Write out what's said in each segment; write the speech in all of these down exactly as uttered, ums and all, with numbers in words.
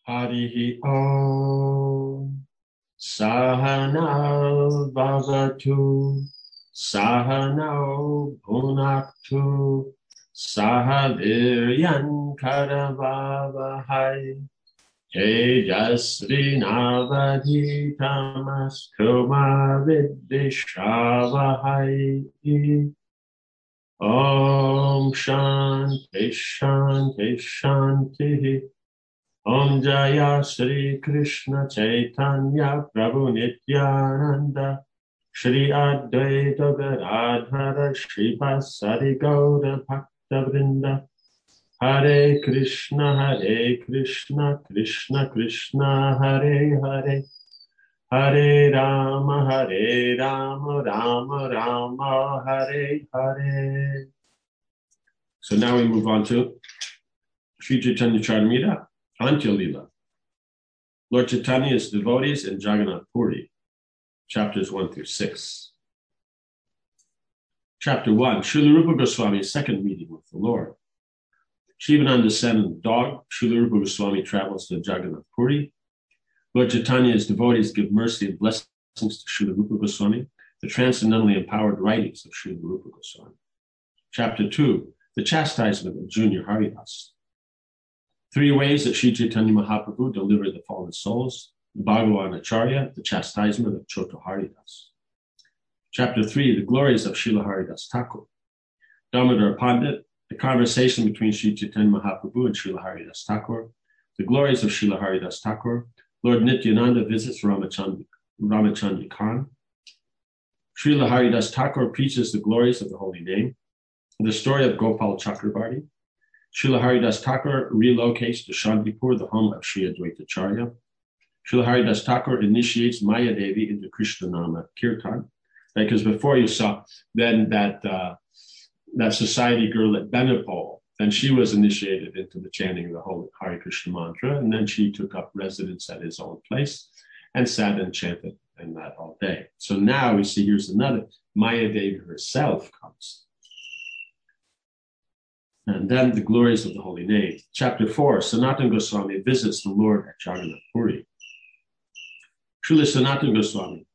Harihi Om Sahana Bhavatu Sahano Bhunaktu Sahaviryan Karavavahai Tejasvi Navadhitamastu Vidishavahai. Om Shanti Shanti Shanti. Om Jaya Shri Krishna Chaitanya Prabhu Nityananda Shri Advaita Gadadhara Shri Vasari Gaura Bhakta Vrinda Hare Krishna Hare Krishna Krishna Krishna Hare Hare Hare Rama Hare Rama Rama Rama Hare Hare. So now we move on to Sri Chaitanya Charitamrita, Antya Lila. Lord Chaitanya's devotees in Jagannath Puri, chapters one through six. Chapter one, Srila Rupa Goswami's second meeting with the Lord. Shivananda's son, dog, Srila Rupa Goswami travels to Jagannath Puri. Lord Chaitanya's devotees give mercy and blessings to Srila Rupa Goswami, the transcendently empowered writings of Srila Rupa Goswami. Chapter two, the chastisement of Junior Haridas. Three ways that Sri Chaitanya Mahaprabhu delivered the fallen souls. Bhagavan Acharya, the chastisement of Chota Haridas. Chapter three, the glories of Srila Haridas Thakur. Damodar Pandit, the conversation between Sri Chaitanya Mahaprabhu and Srila Haridas Thakur. The glories of Srila Haridas Thakur. Lord Nityananda visits Ramachandra, Ramachandra Khan. Srila Haridas Thakur preaches the glories of the holy name. The story of Gopal Chakrabarti. Srila Haridas Thakur relocates to Shantipur, the home of Sri Advaita Acharya. Srila Haridas Thakur initiates Maya Devi into Krishna Nama Kirtan. Because before you saw then that uh, that society girl at Benapole, then she was initiated into the chanting of the holy Hare Krishna mantra, and then she took up residence at his own place and sat and chanted in that all day. So now we see here's another, Maya Devi herself comes. And then the glories of the holy name. Chapter four, Sanatana Goswami visits the Lord at Jagannath Puri. Srila Sanatana Goswami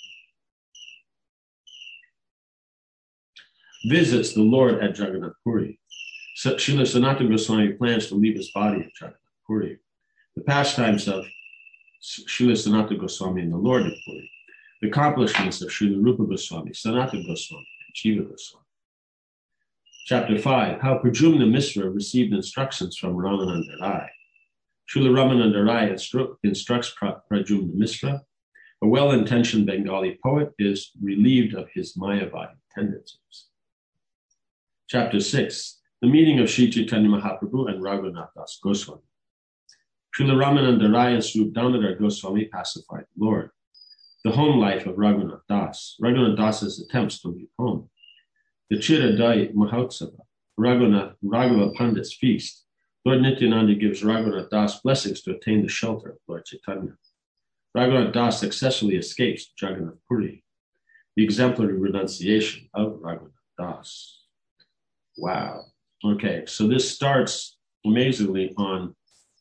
visits the Lord at Jagannath Puri. Srila Sanatana Goswami plans to leave his body at Jagannath Puri. The pastimes of Srila Sanatana Goswami and the Lord at Puri. The accomplishments of Srila Rupa Goswami, Sanatana Goswami, and Jiva Goswami. Chapter five, how Pradyumna Misra received instructions from Ramananda Rai. Srila Ramananda Rai instru- instructs Pradyumna Misra. A well-intentioned Bengali poet is relieved of his Mayavadi tendencies. Chapter six, the meeting of Sri Chaitanya Mahaprabhu and Raghunath Das Goswami. Srila Ramananda Rai and Sri Damodar Goswami pacified the Lord. The home life of Raghunath Das. Raghunath Das's attempts to leave home. The Chiradai Mahotsava, Raghunath, Raghava Pandit's feast. Lord Nityananda gives Raghunath Das blessings to attain the shelter of Lord Chaitanya. Raghunath Das successfully escapes to Jagannath Puri. The exemplary renunciation of Raghunath Das. Wow. Okay, so this starts amazingly on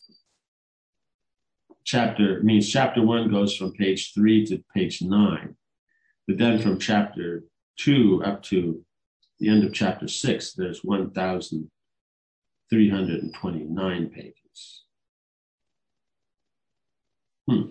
chapter, means chapter one goes from page three to page nine. But then from chapter two up to the end of chapter six, there's one thousand three hundred twenty-nine pages. Hmm.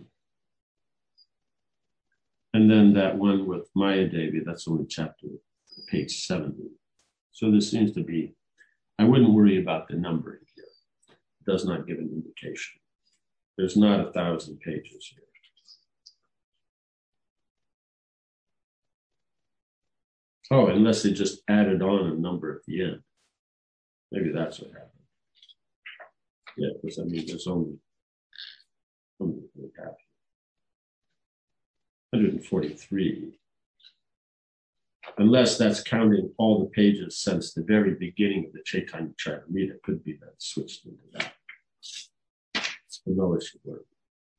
And then that one with Maya Devi, that's only chapter, page seventy. So this seems to be, I wouldn't worry about the numbering here. It does not give an indication. There's not a thousand pages here. Oh, unless they just added on a number at the end. Maybe that's what happened. Yeah, because I mean, there's only, only one hundred forty-three. Unless that's counting all the pages since the very beginning of the Chaitanya Charitamrita. It could be that it switched into that. So no, it should work.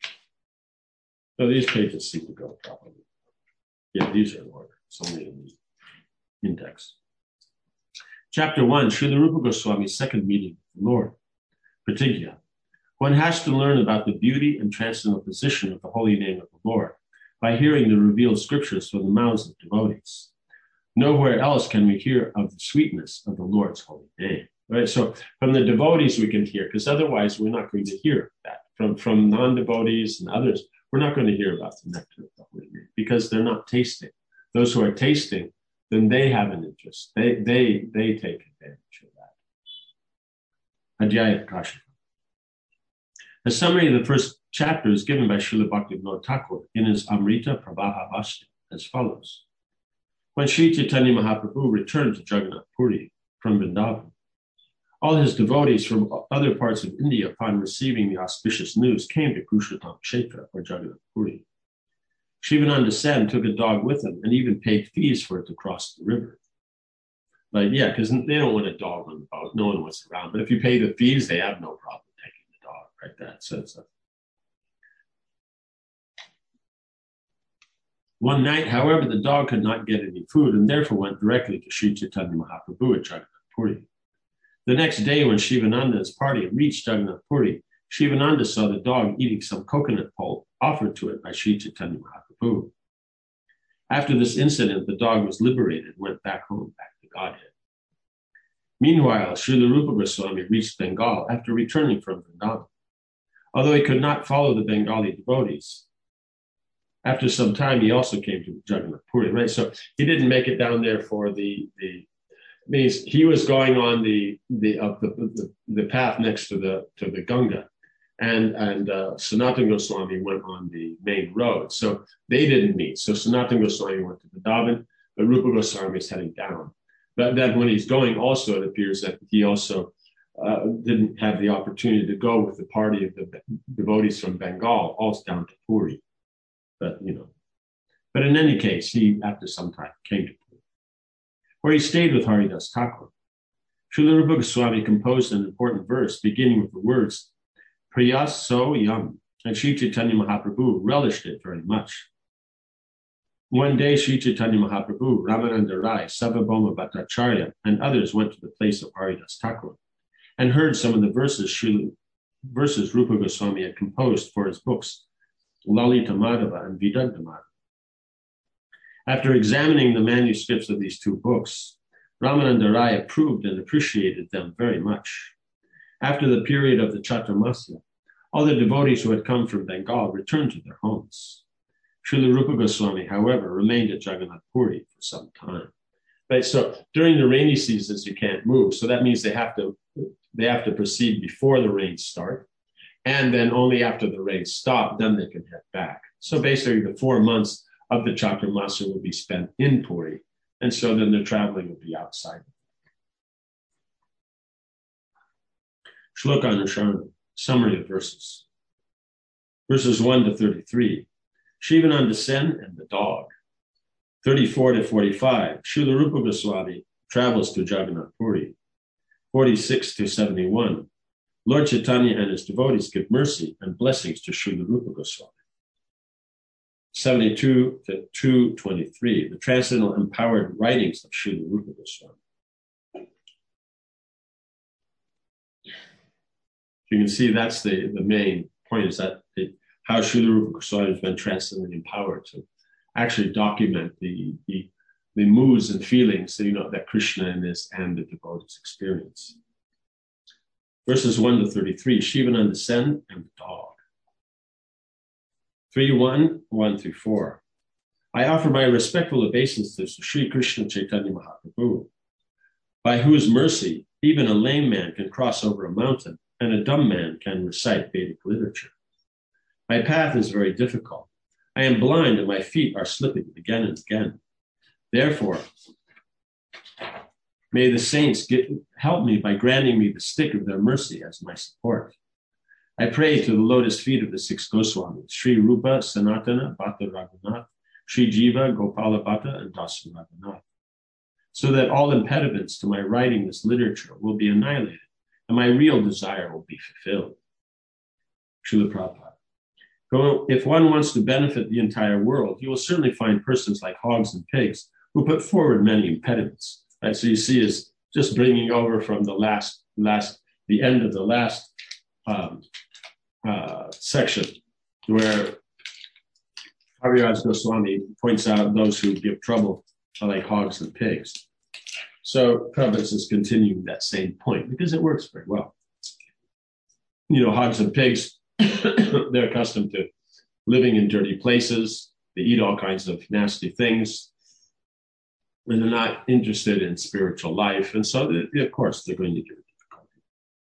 So these pages seem to go properly. Yeah, these are in order. It's only in the index. Chapter one, Srila Rupa Goswami's second meeting with the Lord. Pratigya. One has to learn about the beauty and transcendental position of the holy name of the Lord by hearing the revealed scriptures from the mouths of devotees. Nowhere else can we hear of the sweetness of the Lord's holy name. Right? So from the devotees we can hear, because otherwise we're not going to hear that. From, from non-devotees and others, we're not going to hear about the nectar of the holy name because they're not tasting. Those who are tasting, then they have an interest. They they they take advantage of that. Adhyaya Prakasha. A summary of the first chapter is given by Srila Bhaktivinoda Thakur in his Amrita Prabhaha Bhashya as follows. When Sri Chaitanya Mahaprabhu returned to Jagannath Puri from Vrindavan, all his devotees from other parts of India, upon receiving the auspicious news, came to Purushottam Kshetra or Jagannath Puri. Shivananda Sen took a dog with him and even paid fees for it to cross the river. Like, yeah, because they don't want a dog on the boat. No one wants around. But if you pay the fees, they have no problem taking the dog, right? That says. One night, however, the dog could not get any food and therefore went directly to Sri Chaitanya Mahaprabhu at Jagannath Puri. The next day, when Shivananda's party reached Jagannath Puri, Shivananda saw the dog eating some coconut pulp offered to it by Sri Chaitanya Mahaprabhu. After this incident, the dog was liberated and went back home, back to Godhead. Meanwhile, Srila Rupa Goswami reached Bengal after returning from Vrindavan. Although he could not follow the Bengali devotees, after some time he also came to Jagannath Puri, right? So he didn't make it down there for the, the means he was going on the the, uh, the the the path next to the to the Ganga, and and uh, Sanatana Goswami went on the main road. So they didn't meet. So Sanatana Goswami went to Vrindavan, but Rupa Goswami is heading down. But then when he's going, also it appears that he also uh, didn't have the opportunity to go with the party of the devotees from Bengal, all down to Puri. But you know, but in any case, he after some time came to Puri, where he stayed with Haridas Thakur. Srila Rupa Goswami composed an important verse beginning with the words, Priyas so yum, and Sri Chaitanya Mahaprabhu relished it very much. One day, Sri Chaitanya Mahaprabhu, Ramananda Rai, Sarvabhauma Bhattacharya, and others went to the place of Haridas Thakur and heard some of the verses, Srila, verses Rupa Goswami had composed for his books, Lalita Madhava and Vidagdha Madhava. After examining the manuscripts of these two books, Ramananda Rai approved and appreciated them very much. After the period of the Chaturmasya, all the devotees who had come from Bengal returned to their homes. Srila Rupa Goswami, however, remained at Jagannath Puri for some time. Right, so during the rainy seasons, you can't move. So that means they have to they have to proceed before the rains start. And then only after the rains stop, then they can head back. So basically the four months of the Chaturmasya will be spent in Puri. And so then the traveling will be outside. Shloka Anusharana, summary of verses. Verses one to thirty-three, Shivananda Sen and the dog. thirty-four to forty-five, Srila Rupa Goswami travels to Jagannath Puri. forty-six to seventy-one, Lord Chaitanya and his devotees give mercy and blessings to Srila Rupa Goswami. seventy-two to two twenty-three, the transcendental empowered writings of Srila Rupa Goswami. You can see that's the, the main point, is that it, how Srila Rupa Goswami has been transcendently empowered to actually document the, the, the moods and feelings, you know, that Krishna and this and the devotees experience. Verses one to thirty-three, Shivananda Sen and the dog. three one, one through four. I offer my respectful obeisances to Sri Krishna Chaitanya Mahaprabhu, by whose mercy even a lame man can cross over a mountain and a dumb man can recite Vedic literature. My path is very difficult. I am blind and my feet are slipping again and again. Therefore, may the saints get, help me by granting me the stick of their mercy as my support. I pray to the lotus feet of the six Goswamis, Sri Rupa, Sanatana, Bhatta Raghunath, Sri Jiva, Gopala Bhatta, and Dasa Raghunath, so that all impediments to my writing this literature will be annihilated and my real desire will be fulfilled. Srila Prabhupada. If one wants to benefit the entire world, you will certainly find persons like hogs and pigs who put forward many impediments. Right? So you see is just bringing over from the last, last, the end of the last um, uh, section where Kaviraj Goswami points out those who give trouble are like hogs and pigs. So Prabhupada is continuing that same point because it works very well. You know, hogs and pigs, they're accustomed to living in dirty places. They eat all kinds of nasty things. And they're not interested in spiritual life. And so, they, of course, they're going to get difficulty.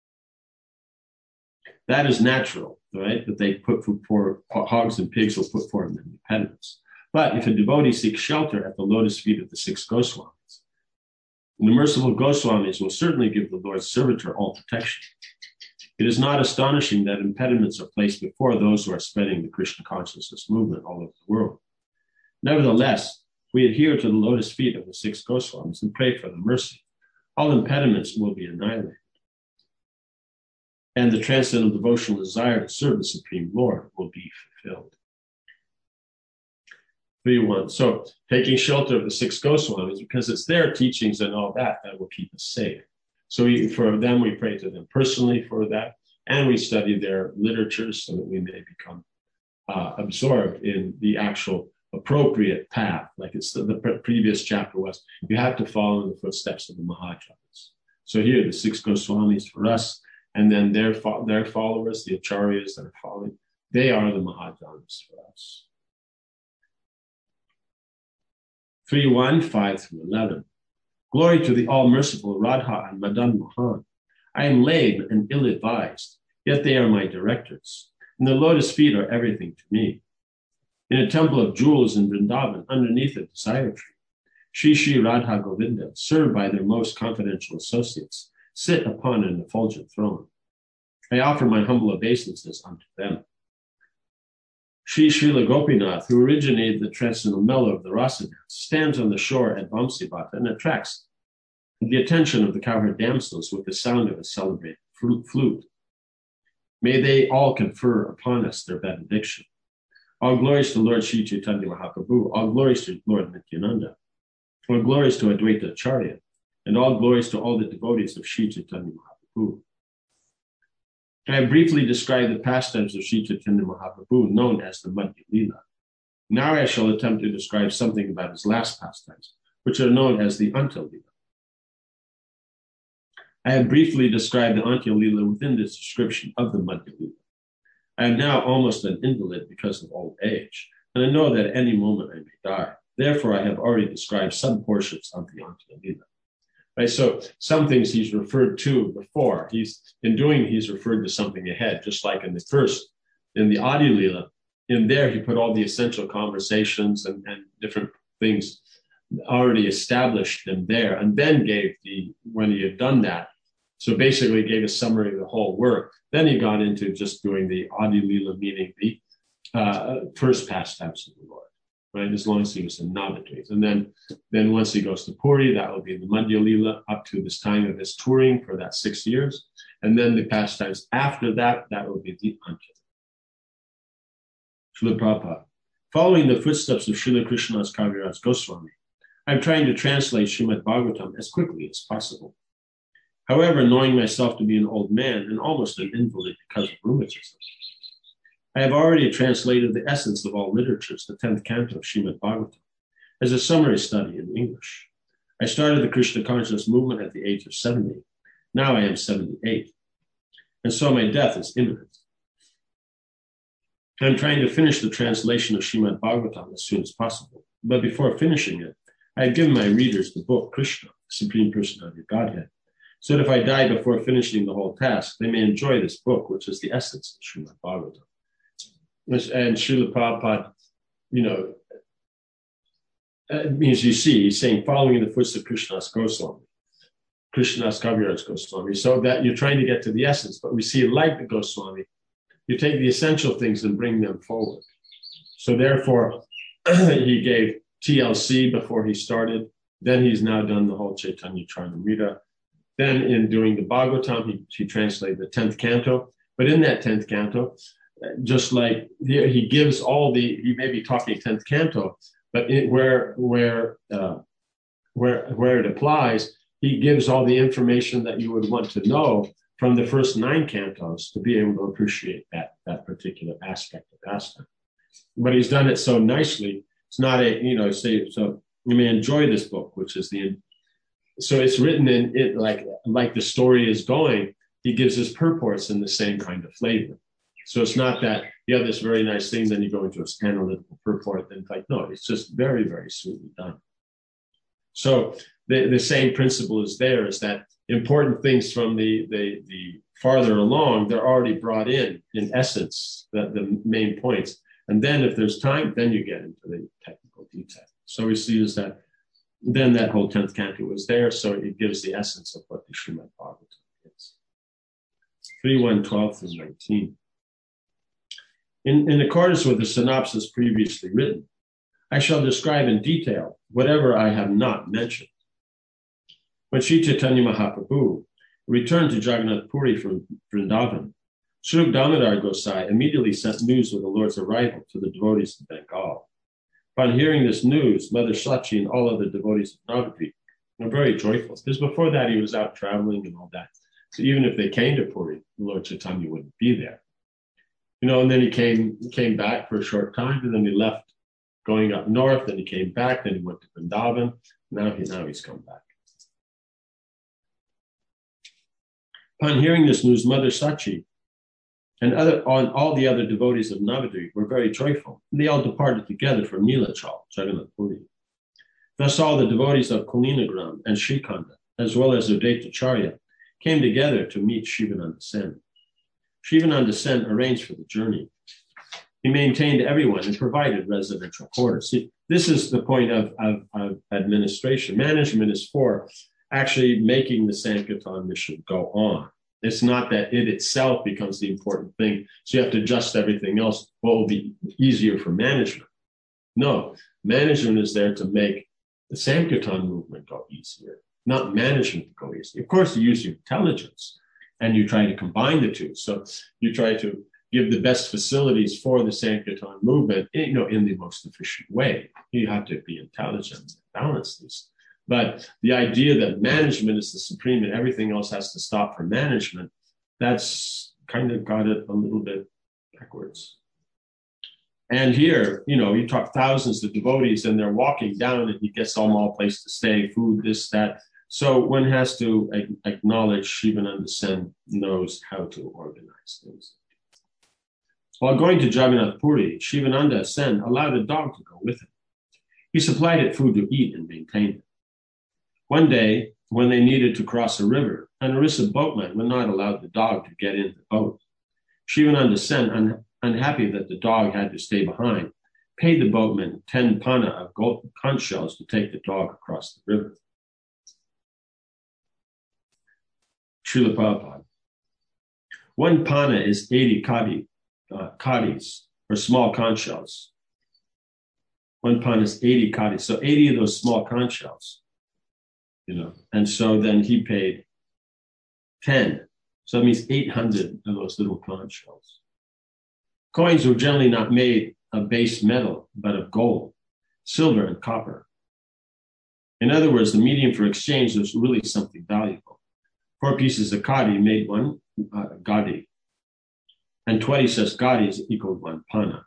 That is natural, right? That they put for hogs and pigs will put forth them impediments. But if a devotee seeks shelter at the lotus feet of the six Goswamis, the merciful Goswamis will certainly give the Lord's servitor all protection. It is not astonishing that impediments are placed before those who are spreading the Krishna consciousness movement all over the world. Nevertheless, we adhere to the lotus feet of the six Goswamis and pray for the mercy. All impediments will be annihilated. And the transcendental devotional desire to serve the Supreme Lord will be fulfilled. three one. So taking shelter of the six Goswamis, because it's their teachings and all that that will keep us safe. So we, for them, we pray to them personally for that, and we study their literature so that we may become uh, absorbed in the actual appropriate path. Like it's the, the pre- previous chapter was, you have to follow in the footsteps of the Mahajanas. So here, the six Goswamis for us, and then their fo- their followers, the Acharyas that are following, they are the Mahajanas for us. three one, five through eleven. Glory to the all-merciful Radha and Madan Mohan. I am lame and ill-advised, yet they are my directors, and the lotus feet are everything to me. In a temple of jewels in Vrindavan, underneath a desire tree, Shri Shri Radha Govinda, served by their most confidential associates, sit upon an effulgent throne. I offer my humble obeisances unto them. Shri Srila Gopinath, who originated the transcendental mellow of the rasa dance, stands on the shore at Vamsivata and attracts the attention of the cowherd damsels with the sound of a celebrated flute. May they all confer upon us their benediction. All glories to Lord Shri Chaitanya Mahaprabhu, all glories to Lord Nityananda, all glories to Advaita Acharya, and all glories to all the devotees of Shri Chaitanya Mahaprabhu. I have briefly described the pastimes of Shri Chaitanya Mahaprabhu, known as the Madhya Lila. Now I shall attempt to describe something about his last pastimes, which are known as the Antya Lila. I have briefly described the Antya Lila within this description of the Madhya Lila. I am now almost an invalid because of old age, and I know that at any moment I may die. Therefore, I have already described some portions of the Antya Lila. Right, so some things he's referred to before. He's in doing, he's referred to something ahead, just like in the first, in the Adi Lila. In there, he put all the essential conversations and, and different things already established them there, and then gave the, when he had done that, so basically gave a summary of the whole work. Then he got into just doing the Adi Lila, meaning the uh, first pastimes of the Lord. Right, as long as he was in Navadvip. And then, then once he goes to Puri, that will be the Madhya Lila up to this time of his touring for that six years. And then the pastimes after that, that will be the Antya. Srila Prabhupada. Following the footsteps of Srila Krishnadas Kaviraj Goswami, I'm trying to translate Srimad Bhagavatam as quickly as possible. However, knowing myself to be an old man and almost an invalid because of rheumatism, I have already translated the essence of all literatures, the tenth canto of Srimad Bhagavatam, as a summary study in English. I started the Krishna consciousness movement at the age of seventy. Now I am seventy-eight. And so my death is imminent. I'm trying to finish the translation of Srimad Bhagavatam as soon as possible. But before finishing it, I have given my readers the book Krishna, the Supreme Personality of Godhead, so that if I die before finishing the whole task, they may enjoy this book, which is the essence of Srimad Bhagavatam. And Srila Prabhupada, you know, means you see, he's saying, following in the footsteps of Krishnadas Goswami, Krishnadas Kaviraj Goswami, so that you're trying to get to the essence. But we see, like the Goswami, you take the essential things and bring them forward. So therefore, he gave T L C before he started. Then he's now done the whole Chaitanya Charanamrita. Then in doing the Bhagavatam, he, he translated the tenth canto. But in that tenth canto, just like he, he gives all the, he may be talking tenth canto, but it, where where uh, where where it applies, he gives all the information that you would want to know from the first nine cantos to be able to appreciate that, that particular aspect of pastime. But he's done it so nicely. It's not a, you know, say, so you may enjoy this book, which is the, so it's written in it like, like the story is going, he gives his purports in the same kind of flavor. So it's not that you have this very nice thing, then you go into a analytical purport, then like, no, it's just very, very sweetly done. So the, the same principle is there, is that important things from the, the, the farther along, they're already brought in, in essence, the, the main points. And then if there's time, then you get into the technical detail. So we see is that then that whole tenth canto was there, so it gives the essence of what the Srimad Bhagavatam is. three one twelve through nineteen. In, in accordance with the synopsis previously written, I shall describe in detail whatever I have not mentioned. When Sri Chaitanya Mahaprabhu returned to Jagannath Puri from Vrindavan, Sri Damodar Gosai immediately sent news of the Lord's arrival to the devotees of Bengal. Upon hearing this news, Mother Sachi and all other devotees of Navadvip were very joyful, because before that he was out traveling and all that. So even if they came to Puri, the Lord Chaitanya wouldn't be there. You know, and then he came came back for a short time, and then he left going up north, then he came back, then he went to Vrindavan. Now, he, now he's come back. Upon hearing this news, Mother Sachi and other, on all the other devotees of Navadvip were very joyful. And they all departed together for Nilachal, Jagannath Puri. Thus all the devotees of Kulinagram and Shrikanda, as well as Udetacharya, came together to meet Shivananda Sen. Shivananda Sen arranged for the journey. He maintained everyone and provided residential quarters. See, this is the point of, of, of administration. Management is for actually making the Sankirtan mission go on. It's not that it itself becomes the important thing. So you have to adjust everything else. What will be easier for management? No, management is there to make the Sankirtan movement go easier, not management to go easier. Of course, you use your intelligence and you try to combine the two. So you try to give the best facilities for the Sankirtan movement, you know, in the most efficient way. You have to be intelligent and balance these. But the idea that management is the supreme and everything else has to stop for management, that's kind of got it a little bit backwards. And here, you know, you talk thousands of devotees and they're walking down and he gets them all a place to stay, food, this, that. So one has to acknowledge Shivananda Sen knows how to organize things. While going to Jagannath Puri, Shivananda Sen allowed a dog to go with him. He supplied it food to eat and maintained it. One day, when they needed to cross a river, an Orissa boatman would not allow the dog to get in the boat. Shivananda Sen, un- unhappy that the dog had to stay behind, paid the boatman ten panna of gold conch shells to take the dog across the river. Srila Prabhupada. One panna is eighty kadi, uh, kadis, or small conch shells. One panna is eighty kadis, so eighty of those small conch shells. You know, and so then he paid ten. So that means eight hundred of those little conch shells. Coins were generally not made of base metal, but of gold, silver, and copper. In other words, the medium for exchange was really something valuable. Four pieces of kadi made one uh, gadi, and twenty such gadis equaled one panna.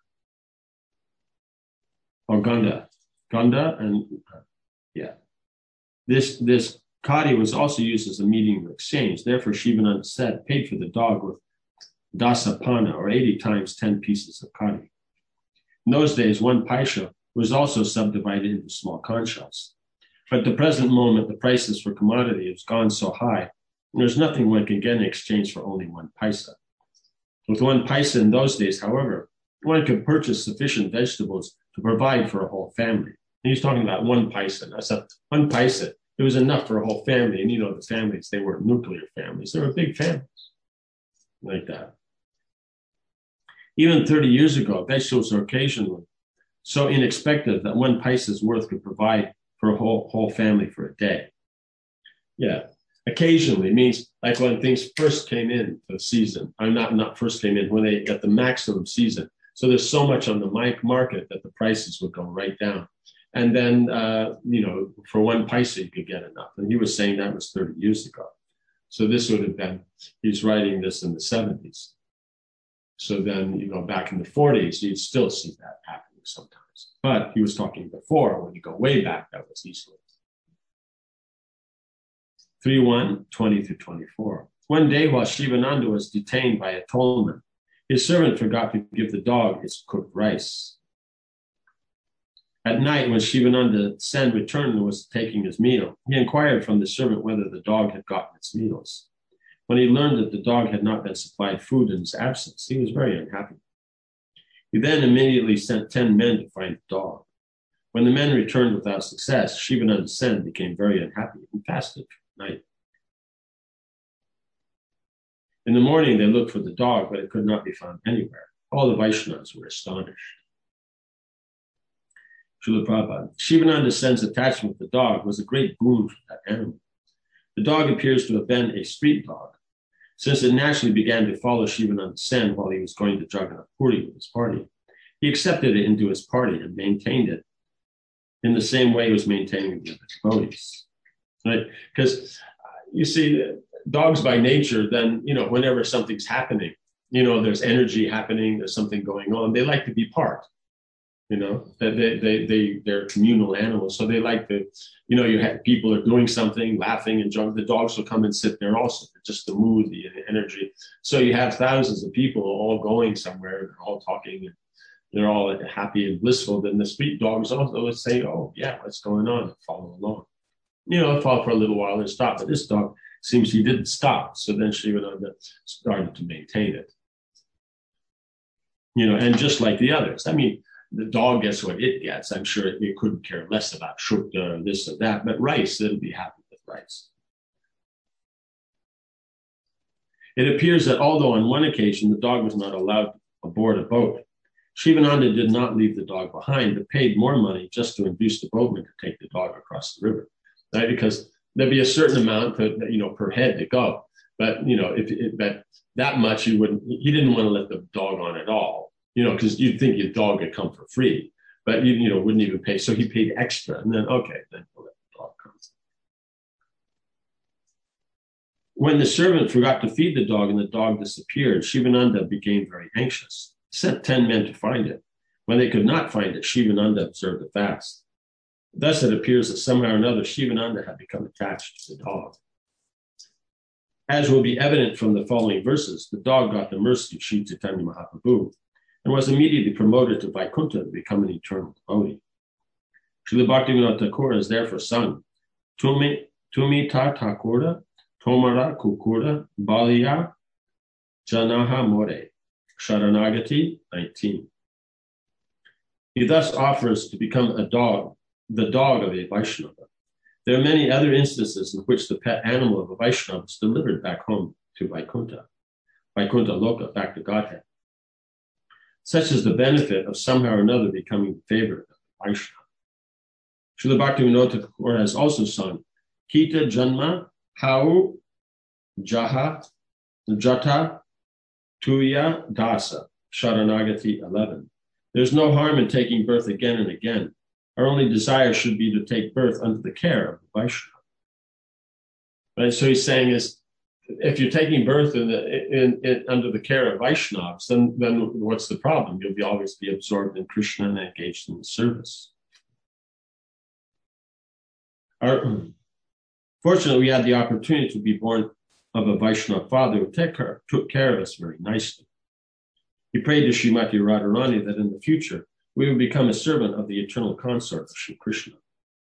Or ganda. Ganda and, uh, yeah. This, this kadi was also used as a medium of exchange. Therefore, Shivananda said, paid for the dog with dasa panna, or eighty times ten pieces of kadi. In those days, one paisha was also subdivided into small conch shells. But at the present moment, the prices for commodity have gone so high, and there's nothing one can get in exchange for only one paisa. With one paisa in those days, however, one could purchase sufficient vegetables to provide for a whole family. And he's talking about one paisa. That's a one paisa. It was enough for a whole family. And you know, the families, they weren't nuclear families. They were big families like that. Even thirty years ago, vegetables were occasionally so inexpensive that one paisa's worth could provide for a whole, whole family for a day. Yeah, occasionally means like when things first came in the season. I'm not, not first came in, when they got the maximum season. So there's so much on the market that the prices would go right down. And then, uh, you know, for one paisa, you could get enough. And he was saying that was thirty years ago. So this would have been, he's writing this in the seventies. So then, you know, back in the forties, you'd still see that happening sometimes. But he was talking before, when you go way back, that was easily. three one, twenty through twenty-four. One day while Shivananda was detained by a tollman, his servant forgot to give the dog its cooked rice. At night, when Shivananda Sen returned and was taking his meal, he inquired from the servant whether the dog had gotten its meals. When he learned that the dog had not been supplied food in his absence, he was very unhappy. He then immediately sent ten men to find the dog. When the men returned without success, Shivananda Sen became very unhappy and fasted for the night. In the morning, they looked for the dog, but it could not be found anywhere. All the Vaishnavas were astonished. Srila Prabhupada, Shivananda Sen's attachment with the dog was a great boon for that animal. The dog appears to have been a street dog, since it naturally began to follow Shivananda Sen while he was going to Jagannath Puri with his party. He accepted it into his party and maintained it in the same way he was maintaining the other devotees. Right? Because you see, dogs by nature, then, you know, whenever something's happening, you know, there's energy happening, there's something going on, they like to be part. You know, they, they, they, they're communal animals. So they like to, you know, you have people are doing something, laughing and joking. The dogs will come and sit there also, just the mood, the energy. So you have thousands of people all going somewhere, they're all talking, and they're all happy and blissful. Then the street dogs also would say, oh, yeah, what's going on? And follow along. You know, fall for a little while and stop. But this dog seems he didn't stop. So then Shivananda started to maintain it. You know, and just like the others. I mean, the dog gets what it gets. I'm sure it, it couldn't care less about shukta or this or that, but rice, it'll be happy with rice. It appears that although on one occasion the dog was not allowed aboard a boat, Shivananda did not leave the dog behind, but paid more money just to induce the boatman to take the dog across the river, right? Because there'd be a certain amount, to, you know, per head to go. But, you know, if, if that, that much, you wouldn't, he didn't want to let the dog on at all. You know, because you'd think your dog would come for free, but you, you know, wouldn't even pay. So he paid extra, and then okay, then we'll let the dog come. When the servant forgot to feed the dog and the dog disappeared, Shivananda became very anxious. He sent ten men to find it. When they could not find it, Shivananda observed a fast. Thus, it appears that somehow or another Shivananda had become attached to the dog. As will be evident from the following verses, the dog got the mercy of Sri Chaitanya Mahaprabhu and was immediately promoted to Vaikuntha to become an eternal devotee. Srila Bhaktivinoda Thakur has therefore sung, Tumi, Tumi ta Thakurda, Tomara Kukurda, Baliya, Janaha More, Sharanagati nineteen. He thus offers to become a dog, the dog of a Vaishnava. There are many other instances in which the pet animal of a Vaishnava is delivered back home to Vaikuntha, Vaikuntha Loka, back to Godhead. Such is the benefit of somehow or another becoming the favorite of the Vaishnava. Srila Bhaktivinoda Thakur has also sung, Kita Janma Hau Jaha Jata Tuya Dasa, Sharanagati eleven. There's no harm in taking birth again and again. Our only desire should be to take birth under the care of the Vaishnava. Right? So he's saying is, if you're taking birth in the, in, in, under the care of Vaishnavas, then, then what's the problem? You'll be always be absorbed in Krishna and engaged in the service. Our, fortunately, we had the opportunity to be born of a Vaishnava father who took care, took care of us very nicely. He prayed to Srimati Radharani that in the future we would become a servant of the eternal consort of Shri Krishna.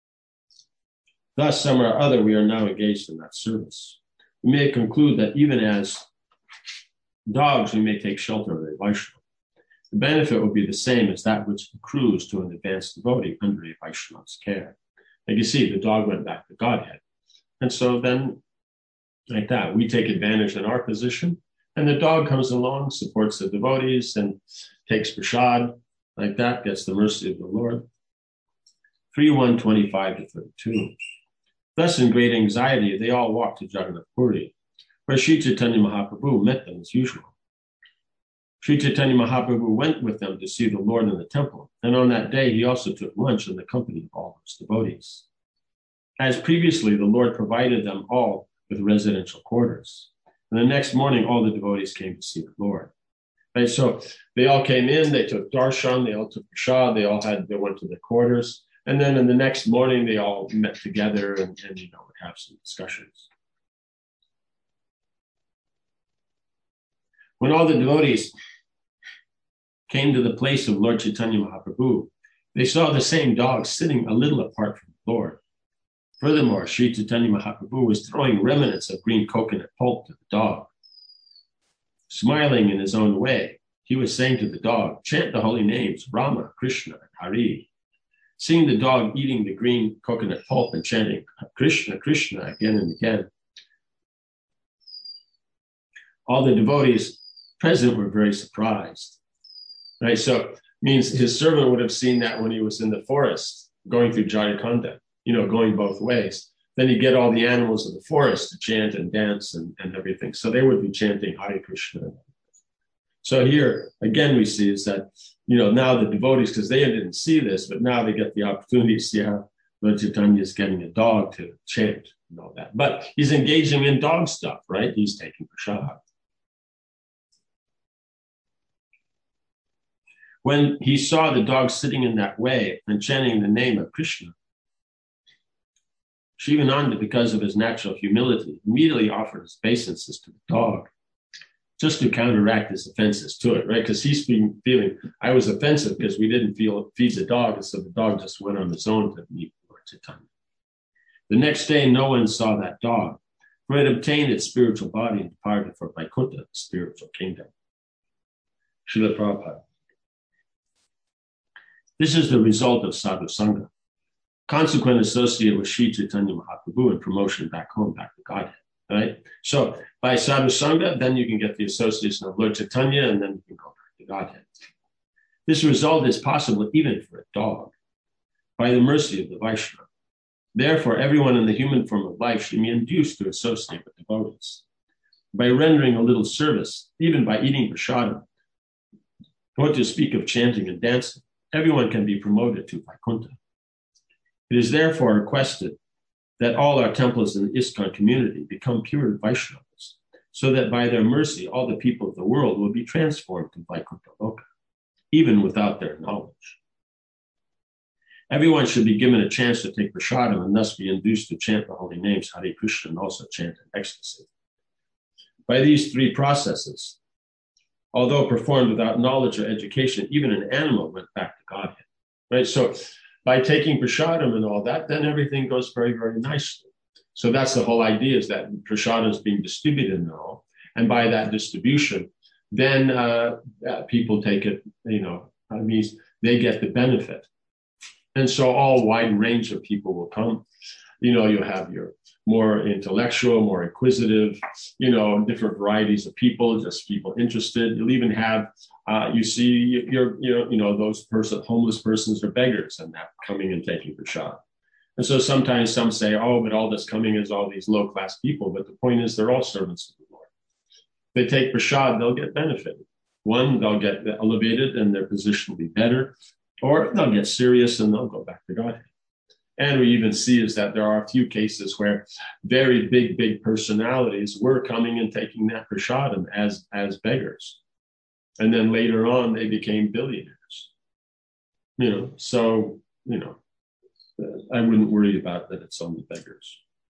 Thus, somehow or other, we are now engaged in that service. We may conclude that even as dogs, we may take shelter of a Vaishnava. The benefit will be the same as that which accrues to an advanced devotee under a Vaishnava's care. Like you see, the dog went back to Godhead. And so then, like that, we take advantage in our position, and the dog comes along, supports the devotees, and takes prasad, like that, gets the mercy of the Lord. three one twenty-five to thirty-two. Thus, in great anxiety, they all walked to Jagannath Puri, where Sri Chaitanya Mahaprabhu met them as usual. Sri Chaitanya Mahaprabhu went with them to see the Lord in the temple, and on that day he also took lunch in the company of all his devotees. As previously, the Lord provided them all with residential quarters. And the next morning, all the devotees came to see the Lord. Right, so they all came in, they took darshan, they all took prasad, they all had, they went to their quarters. And then in the next morning, they all met together and, and you know, would have some discussions. When all the devotees came to the place of Lord Chaitanya Mahaprabhu, they saw the same dog sitting a little apart from the Lord. Furthermore, Sri Chaitanya Mahaprabhu was throwing remnants of green coconut pulp to the dog. Smiling in his own way, he was saying to the dog, chant the holy names, Rama, Krishna, and Hari. Seeing the dog eating the green coconut pulp and chanting Krishna, Krishna again and again, all the devotees present were very surprised. Right, so means his servant would have seen that when he was in the forest going through Jarikhanda, you know, going both ways. Then you get all the animals of the forest to chant and dance and, and everything. So they would be chanting Hare Krishna. So here, again, we see is that, you know, now the devotees, because they didn't see this, but now they get the opportunity to see how Lord Chaitanya is getting a dog to chant and all that. But he's engaging in dog stuff, right? He's taking prasad. When he saw the dog sitting in that way and chanting the name of Krishna, Shivananda, because of his natural humility, immediately offered his obeisances to the dog, just to counteract his offenses to it, right? Because he's been feeling, I was offensive because we didn't feel feed the dog, and so the dog just went on its own to meet Lord Chaitanya. The next day, no one saw that dog, for it obtained its spiritual body and departed for Vaikuntha, the spiritual kingdom. Srila Prabhupada. This is the result of sadhu sangha, consequent associate with Sri Chaitanya Mahaprabhu and promotion back home, back to Godhead, right? So by sadhu sangha, then you can get the association of Lord Chaitanya, and then you can go back to Godhead. This result is possible even for a dog, by the mercy of the Vaishnava. Therefore, everyone in the human form of life should be induced to associate with devotees. By rendering a little service, even by eating prasadam, what to speak of chanting and dancing, everyone can be promoted to Vaikuntha. It is therefore requested that all our temples in the ISKCON community become pure Vaishnavas, so that by their mercy, all the people of the world will be transformed to Vaikuntha Loka, even without their knowledge. Everyone should be given a chance to take prasadam and thus be induced to chant the holy names Hare Krishna and also chant in ecstasy. By these three processes, although performed without knowledge or education, even an animal went back to Godhead. Right? So by taking prasadam and all that, then everything goes very, very nicely. So that's the whole idea, is that prasadam is being distributed now. And by that distribution, then uh, uh, people take it, you know, that means they get the benefit. And so all wide range of people will come. You know, you have your more intellectual, more inquisitive, you know, different varieties of people, just people interested. You'll even have, uh, you see, you're, you know, you know, those person, homeless persons or beggars and that coming and taking prasad. And so sometimes some say, oh, but all that's coming is all these low-class people. But the point is, they're all servants of the Lord. If they take prasad, they'll get benefited. One, they'll get elevated and their position will be better, or they'll get serious and they'll go back to Godhead. And we even see is that there are a few cases where very big, big personalities were coming and taking that prasadam as, as beggars. And then later on, they became billionaires. You know, so, you know, I wouldn't worry about that it's only beggars.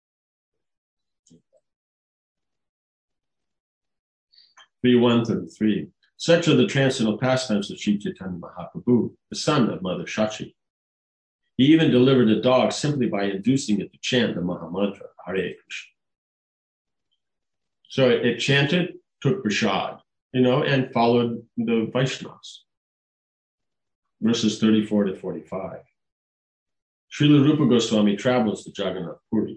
three one thirty-three. Such are the transcendental pastimes of Sri Chaitanya Mahaprabhu, the son of Mother Shachi. He even delivered a dog simply by inducing it to chant the Mahamantra, Hare Krishna. So it, it chanted, took prasad, you know, and followed the Vaishnavas. Verses thirty-four to forty-five. Srila Rupa Goswami travels to Jagannath Puri.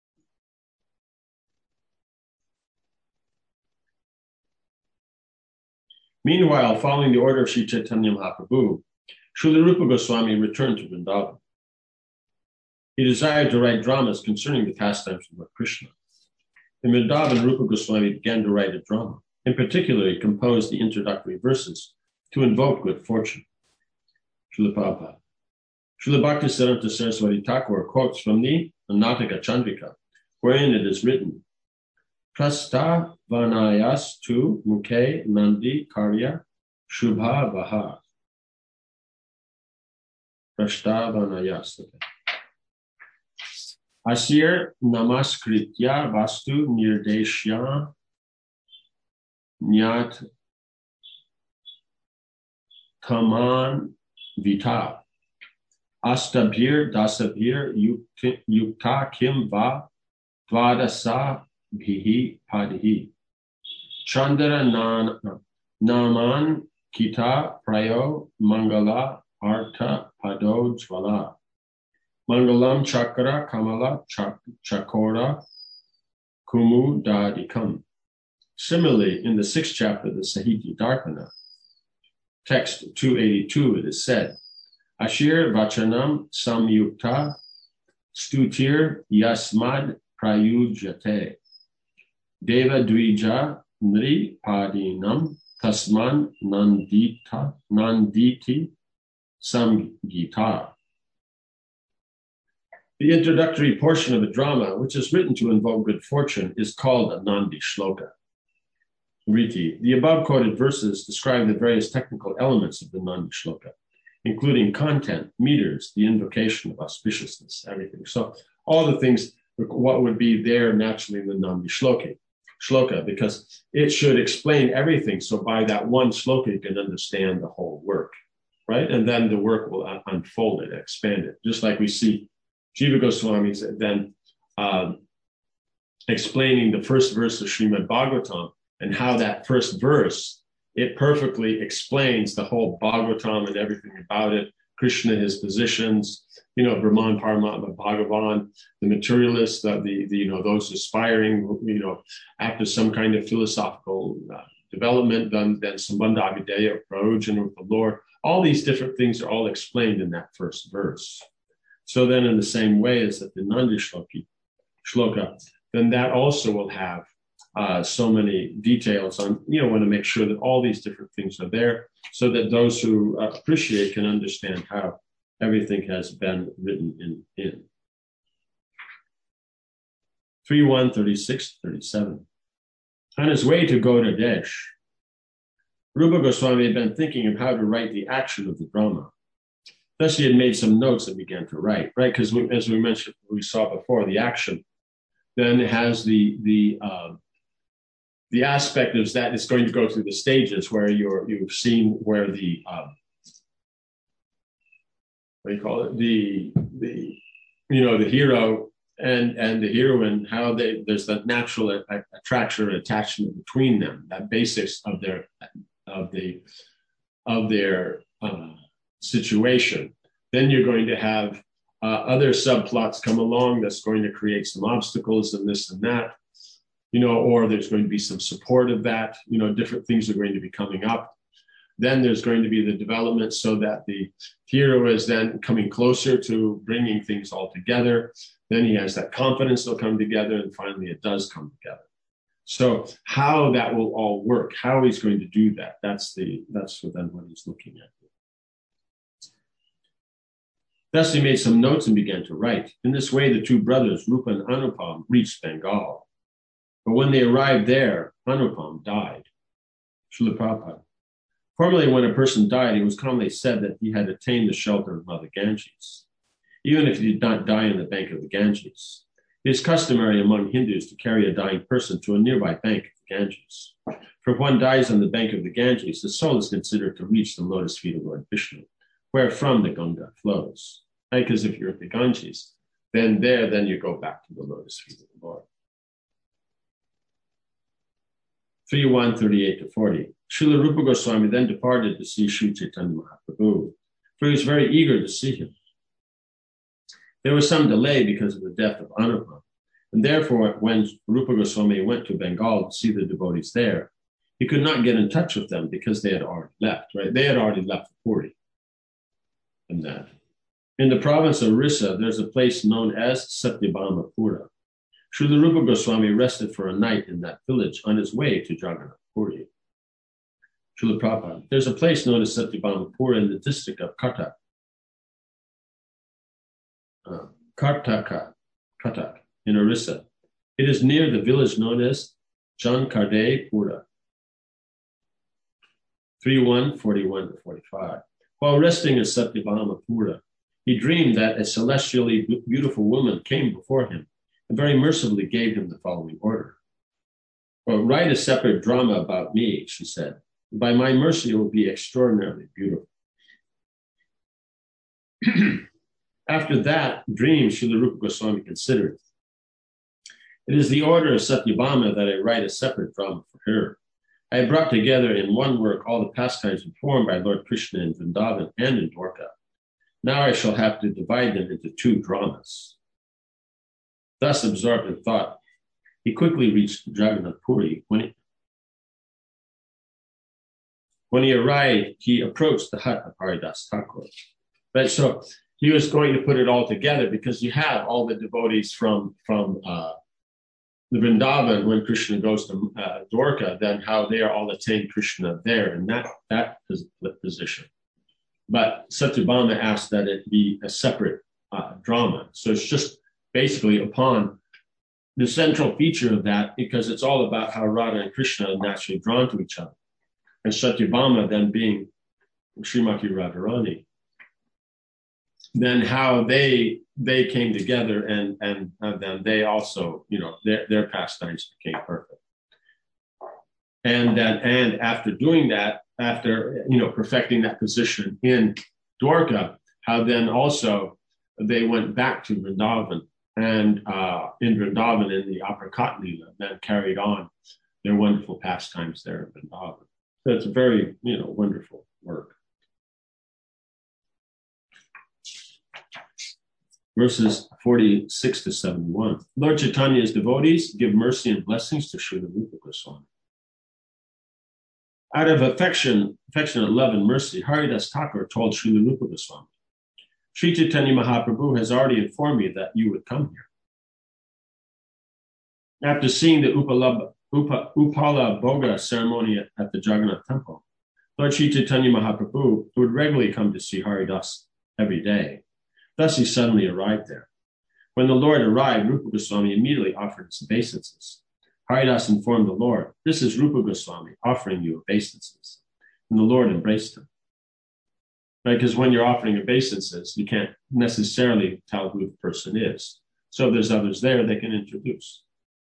Meanwhile, following the order of Sri Chaitanya Mahaprabhu, Srila Rupa Goswami returned to Vrindavan. He desired to write dramas concerning the pastimes of Lord Krishna. In Vrindavan, Rupa Goswami began to write a drama. In particular, he composed the introductory verses to invoke good fortune. Srila Prabhupada. Srila Bhaktisiddhanta Saraswati Thakur quotes from the Nataka Chandrika, wherein it is written, Prastavanayas tu mukhe nandi karya shubha vaha. Prastavanayas. Asir namaskritya vastu nirdeshya nyat kaman vita. Astabhir dasabhir yukta kim va dvadasa bhihi padhi. Chandra nan, naman kita prayo mangala artha pado jvala. Mangalam chakra kamala chak, chakora kumu dadikam. Similarly, in the sixth chapter of the Sahiti Darpana, text two eighty-two, it is said, Ashir vachanam samyukta stutir yasmad prayujate deva dvija nri padinam tasman nandita nanditi samgita. The introductory portion of a drama, which is written to invoke good fortune, is called a Nandi Shloka. Riti. The above quoted verses describe the various technical elements of the Nandi Shloka, including content, meters, the invocation of auspiciousness, everything. So all the things, what would be there naturally in the Nandi Shloka, Shloka, because it should explain everything. So by that one shloka, you can understand the whole work, right? And then the work will un- unfold it, expand it. Just like we see Jiva Goswami then um, explaining the first verse of Srimad Bhagavatam and how that first verse, it perfectly explains the whole Bhagavatam and everything about it. Krishna, his positions, you know, Brahman, Paramatma, Bhagavan, the materialists, the, the, the you know, those aspiring, you know, after some kind of philosophical uh, development, then, then Sambandha Abhideya approach and with the Lord. All these different things are all explained in that first verse. So then in the same way as that the Nandi Shloka, then that also will have uh, so many details on, you know, want to make sure that all these different things are there so that those who uh, appreciate can understand how everything has been written in. in. three one, thirty-six, thirty-seven. On his way to Gaudadesh, Rupa Goswami had been thinking of how to write the action of the drama. Thus, he had made some notes and began to write, right? Because as we mentioned, we saw before, the action then has the the uh, the aspect is that it's going to go through the stages where you're you've seen where the um, what do you call it? The the you know the hero and and the heroine, how they there's that natural a, a, attraction or attachment between them, that basics of their of the of their uh, situation. Then you're going to have uh, other subplots come along that's going to create some obstacles and this and that, you know, or there's going to be some support of that, you know, different things are going to be coming up. Then there's going to be the development so that the hero is then coming closer to bringing things all together. Then he has that confidence they'll come together, and finally it does come together. So how that will all work, how he's going to do that, that's the that's then what he's looking at. Thus he made some notes and began to write. In this way, the two brothers, Rupa and Anupam, reached Bengal. But when they arrived there, Anupam died. Srila Prabhupada. Formerly, when a person died, it was commonly said that he had attained the shelter of Mother Ganges, even if he did not die in the bank of the Ganges. It is customary among Hindus to carry a dying person to a nearby bank of the Ganges. For if one dies on the bank of the Ganges, the soul is considered to reach the lotus feet of Lord Vishnu, where from the Ganga flows. Right? Because if you're at the Ganges, then there, then you go back to the lotus feet of the Lord. three one, thirty-eight to forty. Srila Rupa Goswami then departed to see Sri Chaitanya Mahaprabhu, for he was very eager to see him. There was some delay because of the death of Anupam, and therefore when Rupa Goswami went to Bengal to see the devotees there, he could not get in touch with them because they had already left, right? They had already left Puri. And that. In the province of Orissa, there's a place known as Satyabama Pura. Srila Rupa Goswami rested for a night in that village on his way to Jagannath Puri. Srila Prabhupada. There's a place known as Satyabama Pura in the district of Cuttack. Uh, Kartaka, Cuttack, in Orissa. It is near the village known as Jankarde Pura. three one, forty-one to forty-five. While resting in Satyabhama Pura, he dreamed that a celestially beautiful woman came before him and very mercifully gave him the following order. Well, write a separate drama about me, she said. By my mercy, it will be extraordinarily beautiful. After that dream, Srila Rupa Goswami considered, it is the order of Satyabhama that I write a separate drama for her. I have brought together in one work all the pastimes performed by Lord Krishna in Vrindavan and in Dwarka. Now I shall have to divide them into two dramas. Thus absorbed in thought, he quickly reached Jagannath Puri. When he, when he arrived, he approached the hut of Haridas Thakur. Right, so he was going to put it all together because you have all the devotees from, from uh, the Vrindavan when Krishna goes to uh, Dwarka, then how they are all attaining Krishna there in that, that position. But Satyabhama asked that it be a separate uh, drama. So it's just basically upon the central feature of that, because it's all about how Radha and Krishna are naturally drawn to each other. And Satyabhama then being Srimati Radharani, then how they they came together and and, and then they also, you know, their, their pastimes became perfect. And that and after doing that, after, you know, perfecting that position in Dwarka, how then also they went back to Vrindavan and uh, in Vrindavan in the Aprakat Lila, then carried on their wonderful pastimes there in Vrindavan. So it's a very, you know, wonderful work. Verses forty-six to seventy-one. Lord Chaitanya's devotees give mercy and blessings to Srila Rupa Goswami. Out of affection, affectionate love and mercy, Haridas Thakur told Srila Rupa Goswami, Sri Chaitanya Mahaprabhu has already informed me that you would come here. After seeing the Upala, Upa, Upala Bhoga ceremony at, at the Jagannath temple, Lord Sri Chaitanya Mahaprabhu would regularly come to see Haridas every day. Thus he suddenly arrived there. When the Lord arrived, Rupa Goswami immediately offered his obeisances. Haridas informed the Lord, this is Rupa Goswami offering you obeisances. And the Lord embraced him. Right? Because when you're offering obeisances, you can't necessarily tell who the person is. So if there's others there, they can introduce.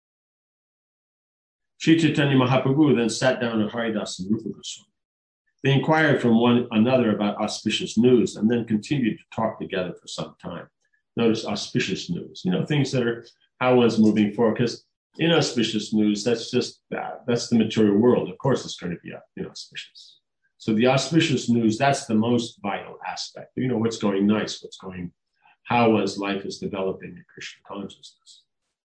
Sri Chaitanya Mahaprabhu then sat down with Haridas and Rupa Goswami. They inquired from one another about auspicious news and then continued to talk together for some time. Notice auspicious news, you know, things that are how one's moving forward. Because inauspicious news, that's just that. That's the material world. Of course, it's going to be inauspicious. So the auspicious news, that's the most vital aspect. You know, what's going nice, what's going, how one's life is developing in Krishna consciousness.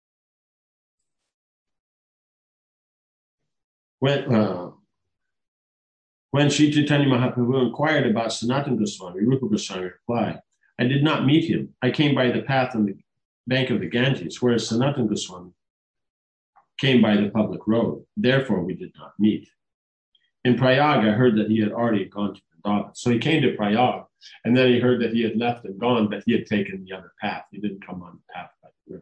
When, uh, when Sri Chaitanya Mahaprabhu inquired about Sanatana Goswami, Rupa Goswami replied, I did not meet him. I came by the path on the bank of the Ganges, whereas Sanatana Goswami came by the public road. Therefore, we did not meet. In Prayag, I heard that he had already gone to Vrindavan. So he came to Prayag, and then he heard that he had left and gone, but he had taken the other path. He didn't come on the path by the river.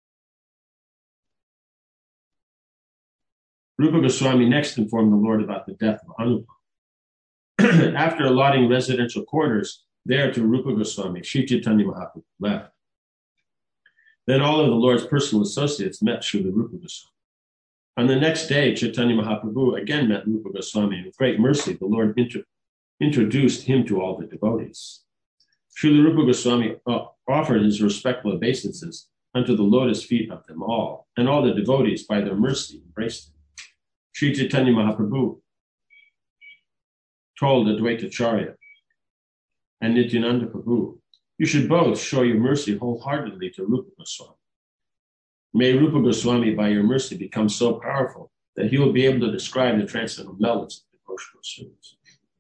Rupa Goswami next informed the Lord about the death of Anupam. After allotting residential quarters there to Rupa Goswami, Sri Chaitanya Mahaprabhu left. Then all of the Lord's personal associates met Srila Rupa Goswami. On the next day, Chaitanya Mahaprabhu again met Rupa Goswami, and with great mercy, the Lord intro- introduced him to all the devotees. Srila Rupa Goswami uh, offered his respectful obeisances unto the lotus feet of them all, and all the devotees, by their mercy, embraced him. Sri Chaitanya Mahaprabhu told Advaitacharya and Nityananda Prabhu, you should both show your mercy wholeheartedly to Rupa Goswami. May Rupa Goswami, by your mercy, become so powerful that he will be able to describe the transcendental melodies of devotional service.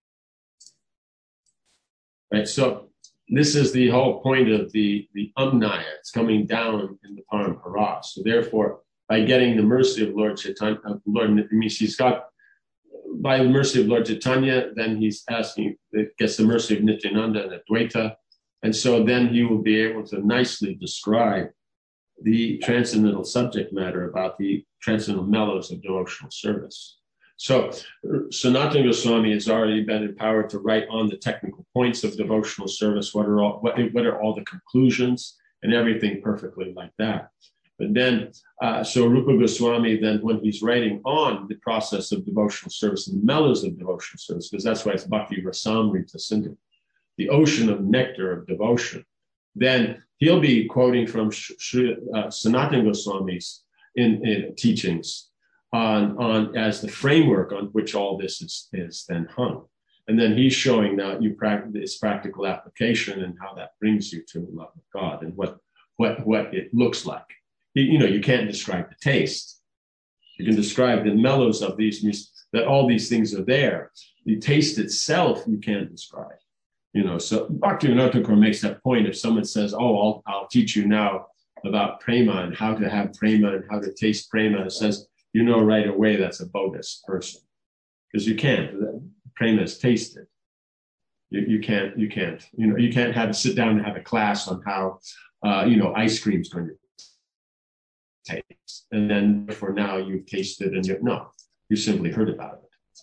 Right, so this is the whole point of the, the Amnaya. It's coming down in the Parampara. So therefore, by getting the mercy of Lord Chaitanya, uh, Lord, I mean, he's got, by the mercy of Lord Chaitanya, then he's asking, gets the mercy of Nityananda and Advaita. And so then he will be able to nicely describe the transcendental subject matter about the transcendental mellows of devotional service. So Sanatana Goswami has already been empowered to write on the technical points of devotional service. What are all, what, what are all the conclusions and everything perfectly like that. But then, uh, so Rupa Goswami, then when he's writing on the process of devotional service and the mellows of devotional service, because that's why it's Bhakti Rasamrita Sindhu, the ocean of nectar of devotion, then he'll be quoting from Sri, uh, Sanatana Goswami's in, in teachings on, on as the framework on which all this is, is then hung. And then he's showing now you practice its practical application and how that brings you to the love of God and what, what, what it looks like. You know, you can't describe the taste. You can describe the mellows of these, that all these things are there. The taste itself, you can't describe. You know, so Bhaktivinoda Thakur makes that point. If someone says, oh, I'll, I'll teach you now about prema and how to have prema and how to taste prema, it says, you know right away that's a bogus person. Because you can't. Prema is tasted. You, you can't, you can't, you know, you can't have sit down and have a class on how, uh, you know, ice cream is going to taste. And then for now you've tasted and you no, you simply heard about it.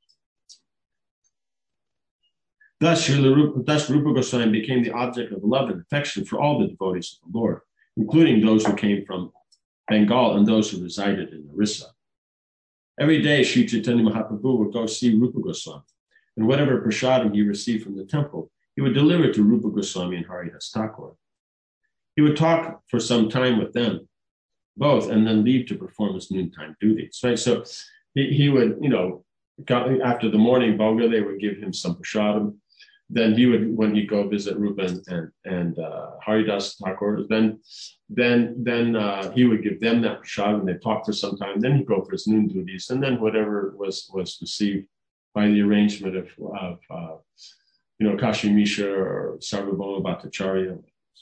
Thus, Rupa, thus Rupa Goswami became the object of love and affection for all the devotees of the Lord, including those who came from Bengal and those who resided in Orissa. Every day, Sri Chaitanya Mahaprabhu would go see Rupa Goswami, and whatever prasadam he received from the temple, he would deliver to Rupa Goswami and Haridas Thakur. He would talk for some time with them, both, and then leave to perform his noontime duties, right? So he, he would, you know, after the morning bhoga, they would give him some prasadam. Then he would, when he'd go visit Rupa and, and, and uh, Haridas Thakur, then then then uh, he would give them that prasadam, and they'd talk for some time. Then he'd go for his noon duties, and then whatever was was received by the arrangement of, of uh, you know, Kashi Misha or Sarvabhauma Bhattacharya.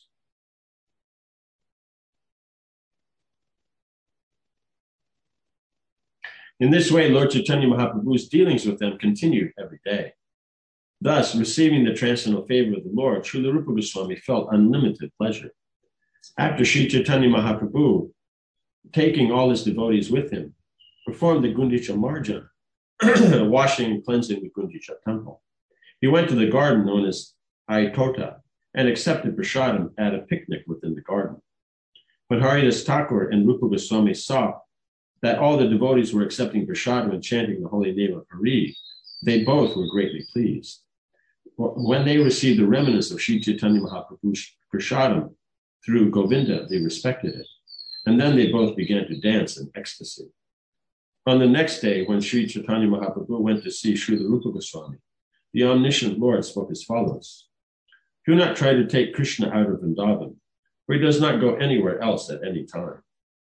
In this way, Lord Chaitanya Mahaprabhu's dealings with them continued every day. Thus, receiving the transcendental favor of the Lord, Srila Rupa Goswami felt unlimited pleasure. After Sri Chaitanya Mahaprabhu, taking all his devotees with him, performed the Gundicha Marja, washing and cleansing the Gundicha temple, he went to the garden known as Ayatota and accepted prasadam at a picnic within the garden. When Haridas Thakur and Rupa Goswami saw that all the devotees were accepting prasadam and chanting the holy name of Hari, they both were greatly pleased. When they received the remnants of Sri Chaitanya Mahaprabhu's prasadam through Govinda, they respected it. And then they both began to dance in ecstasy. On the next day, when Sri Chaitanya Mahaprabhu went to see Srila Rupa Goswami, the omniscient Lord spoke as follows: do not try to take Krishna out of Vrindavan, for he does not go anywhere else at any time.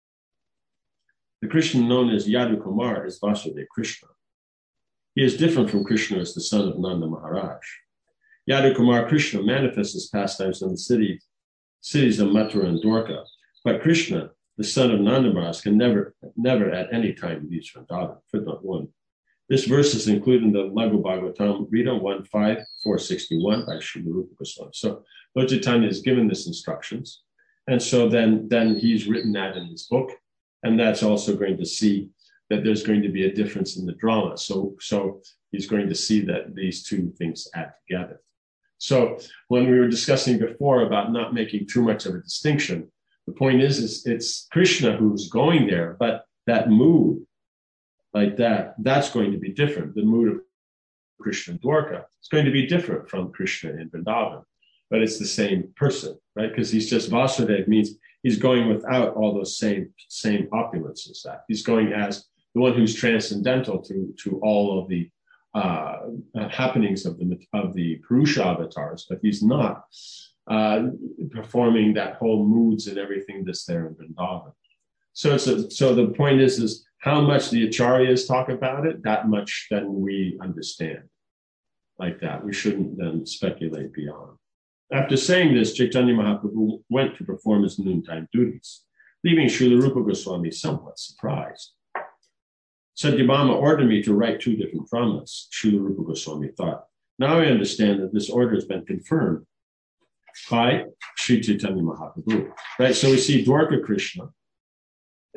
The Krishna known as Yadu Kumar is Vasudeva Krishna. He is different from Krishna as the son of Nanda Maharaj. Yadu Kumar Krishna manifests his pastimes in the city, cities of Mathura and Dwarka, but Krishna, the son of Nanda Maharaj, can never, never at any time leave Vrindavan. Footnote one. This verse is included in the Laghu Bhagavatam, Rita one five four sixty-one by Srila Rupa Goswami. So Lord Chaitanya is given this instructions, and so then, then he's written that in his book. And that's also going to see that there's going to be a difference in the drama. So, so he's going to see that these two things add together. So when we were discussing before about not making too much of a distinction, the point is, is it's Krishna who's going there, but that mood like that, that's going to be different. The mood of Krishna in Dwarka is going to be different from Krishna in Vrindavan, but it's the same person, right? Because he's just Vasudeva means he's going without all those same same opulences. That he's going as the one who's transcendental to to all of the uh, happenings of the of the Purusha avatars, but he's not uh, performing that whole moods and everything that's there in Vrindavan. So it's a, so the point is is how much the acharyas talk about it, that much then we understand like that. We shouldn't then speculate beyond. After saying this, Chaitanya Mahaprabhu went to perform his noontime duties, leaving Srila Rupa Goswami somewhat surprised. Satyabhama ordered me to write two different dramas. Srila Rupa Goswami thought, now I understand that this order has been confirmed by Sri Chaitanya Mahaprabhu. Right, so we see Dwarka Krishna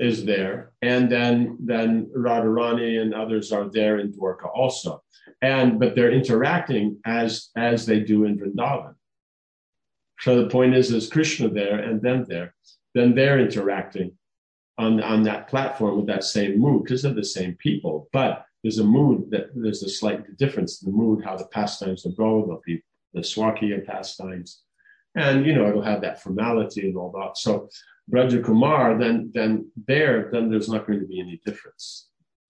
is there, and then then Radharani and others are there in Dwarka also, and but they're interacting as as they do in Vrindavan. So the point is, is Krishna there and them there, then they're interacting on on that platform with that same mood because they're the same people, but there's a mood that there's a slight difference in the mood, how the pastimes will go, there'll be the Swakiya pastimes, and you know it'll have that formality and all that. So Braja Kumar, then then there, then there's not going to be any difference.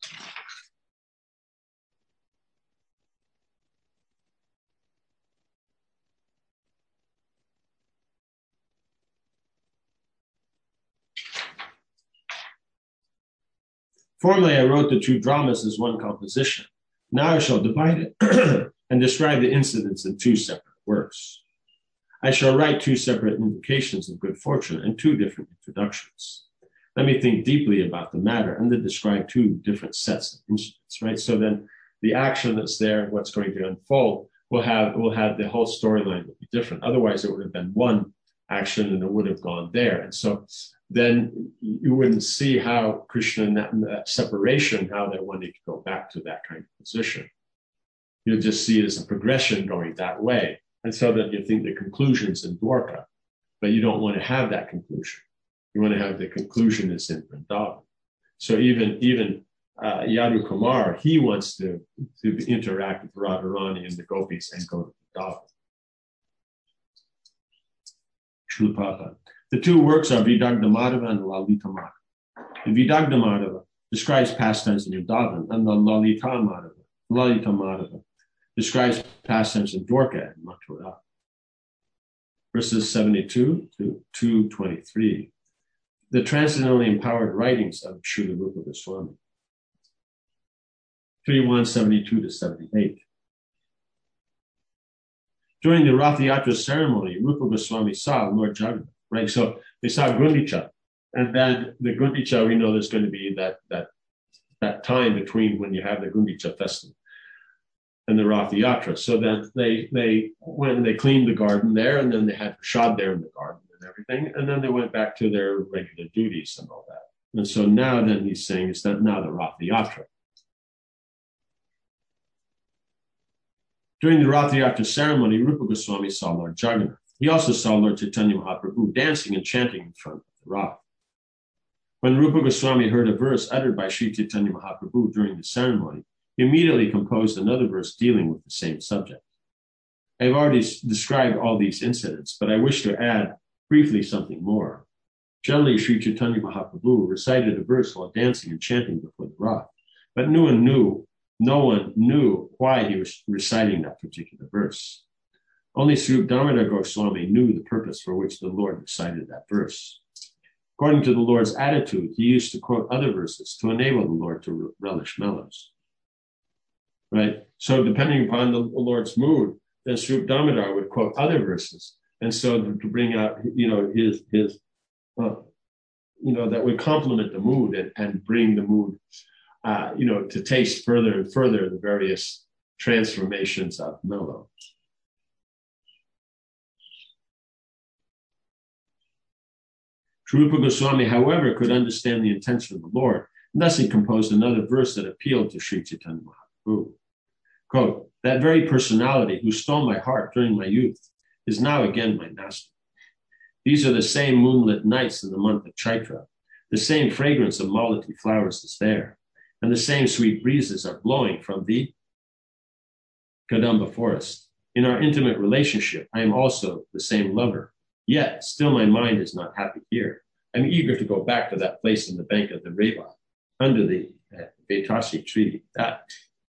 Formerly, I wrote the two dramas as one composition. Now I shall divide it and describe the incidents in two separate works. I shall write two separate invocations of good fortune and two different introductions. Let me think deeply about the matter and then describe two different sets of incidents, right? So then the action that's there, what's going to unfold, will have will have the whole storyline will be different. Otherwise, it would have been one action and it would have gone there. And so then you wouldn't see how Krishna in that, in that separation, how they're wanting to go back to that kind of position. You'll just see it as a progression going that way. And so that you think the conclusion's in Dwarka, but you don't want to have that conclusion. You want to have the conclusion is in Vrindavan. So even, even uh, Yadu Kumar, he wants to, to interact with Radharani and the gopis and go to Vrindavan. Srila Prabhupada. The two works are Vidagdha Madhava and Lalita Madhava. The Vidagdha Madhava describes pastimes in Vrindavan, and the Lalita Madhava, Lalita Madhava describes pastimes in Dwarka and Mathura. Verses seventy-two to two twenty-three. The transcendently empowered writings of Srila Rupa Goswami. thirty-one seventy-two to seventy-eight. During the Rath Yatra ceremony, Rupa Goswami saw Lord Jagannath. Right, so they saw Gundicha, and then the Gundicha, we know there's going to be that that that time between when you have the Gundicha festival and the Rath Yatra. So then they they went and they cleaned the garden there, and then they had prasad there in the garden and everything, and then they went back to their regular duties and all that. And so now then he's saying is that now the Rath Yatra. During the Rath Yatra ceremony, Rupa Goswami saw Lord Jagannath. He also saw Lord Chaitanya Mahaprabhu dancing and chanting in front of the Rath. When Rupa Goswami heard a verse uttered by Sri Chaitanya Mahaprabhu during the ceremony, he immediately composed another verse dealing with the same subject. I have already described all these incidents, but I wish to add briefly something more. Generally, Sri Chaitanya Mahaprabhu recited a verse while dancing and chanting before the Rath, but no one knew, no one knew why he was reciting that particular verse. Only Sri Damodar Goswami knew the purpose for which the Lord recited that verse. According to the Lord's attitude, he used to quote other verses to enable the Lord to relish mellows. Right? So depending upon the Lord's mood, then Sri Damodar would quote other verses. And so to bring out, you know, his, his uh, you know, that would complement the mood and, and bring the mood, uh, you know, to taste further and further the various transformations of mellow. Sri Rupa Goswami, however, could understand the intention of the Lord, and thus he composed another verse that appealed to Sri Chaitanya Mahaprabhu. Quote, that very personality who stole my heart during my youth is now again my master. These are the same moonlit nights in the month of Chaitra. The same fragrance of malati flowers is there, and the same sweet breezes are blowing from the Kadamba forest. In our intimate relationship, I am also the same lover. Yet, still my mind is not happy here. I'm eager to go back to that place in the bank of the Reva, under the uh, Vetasi tree. That,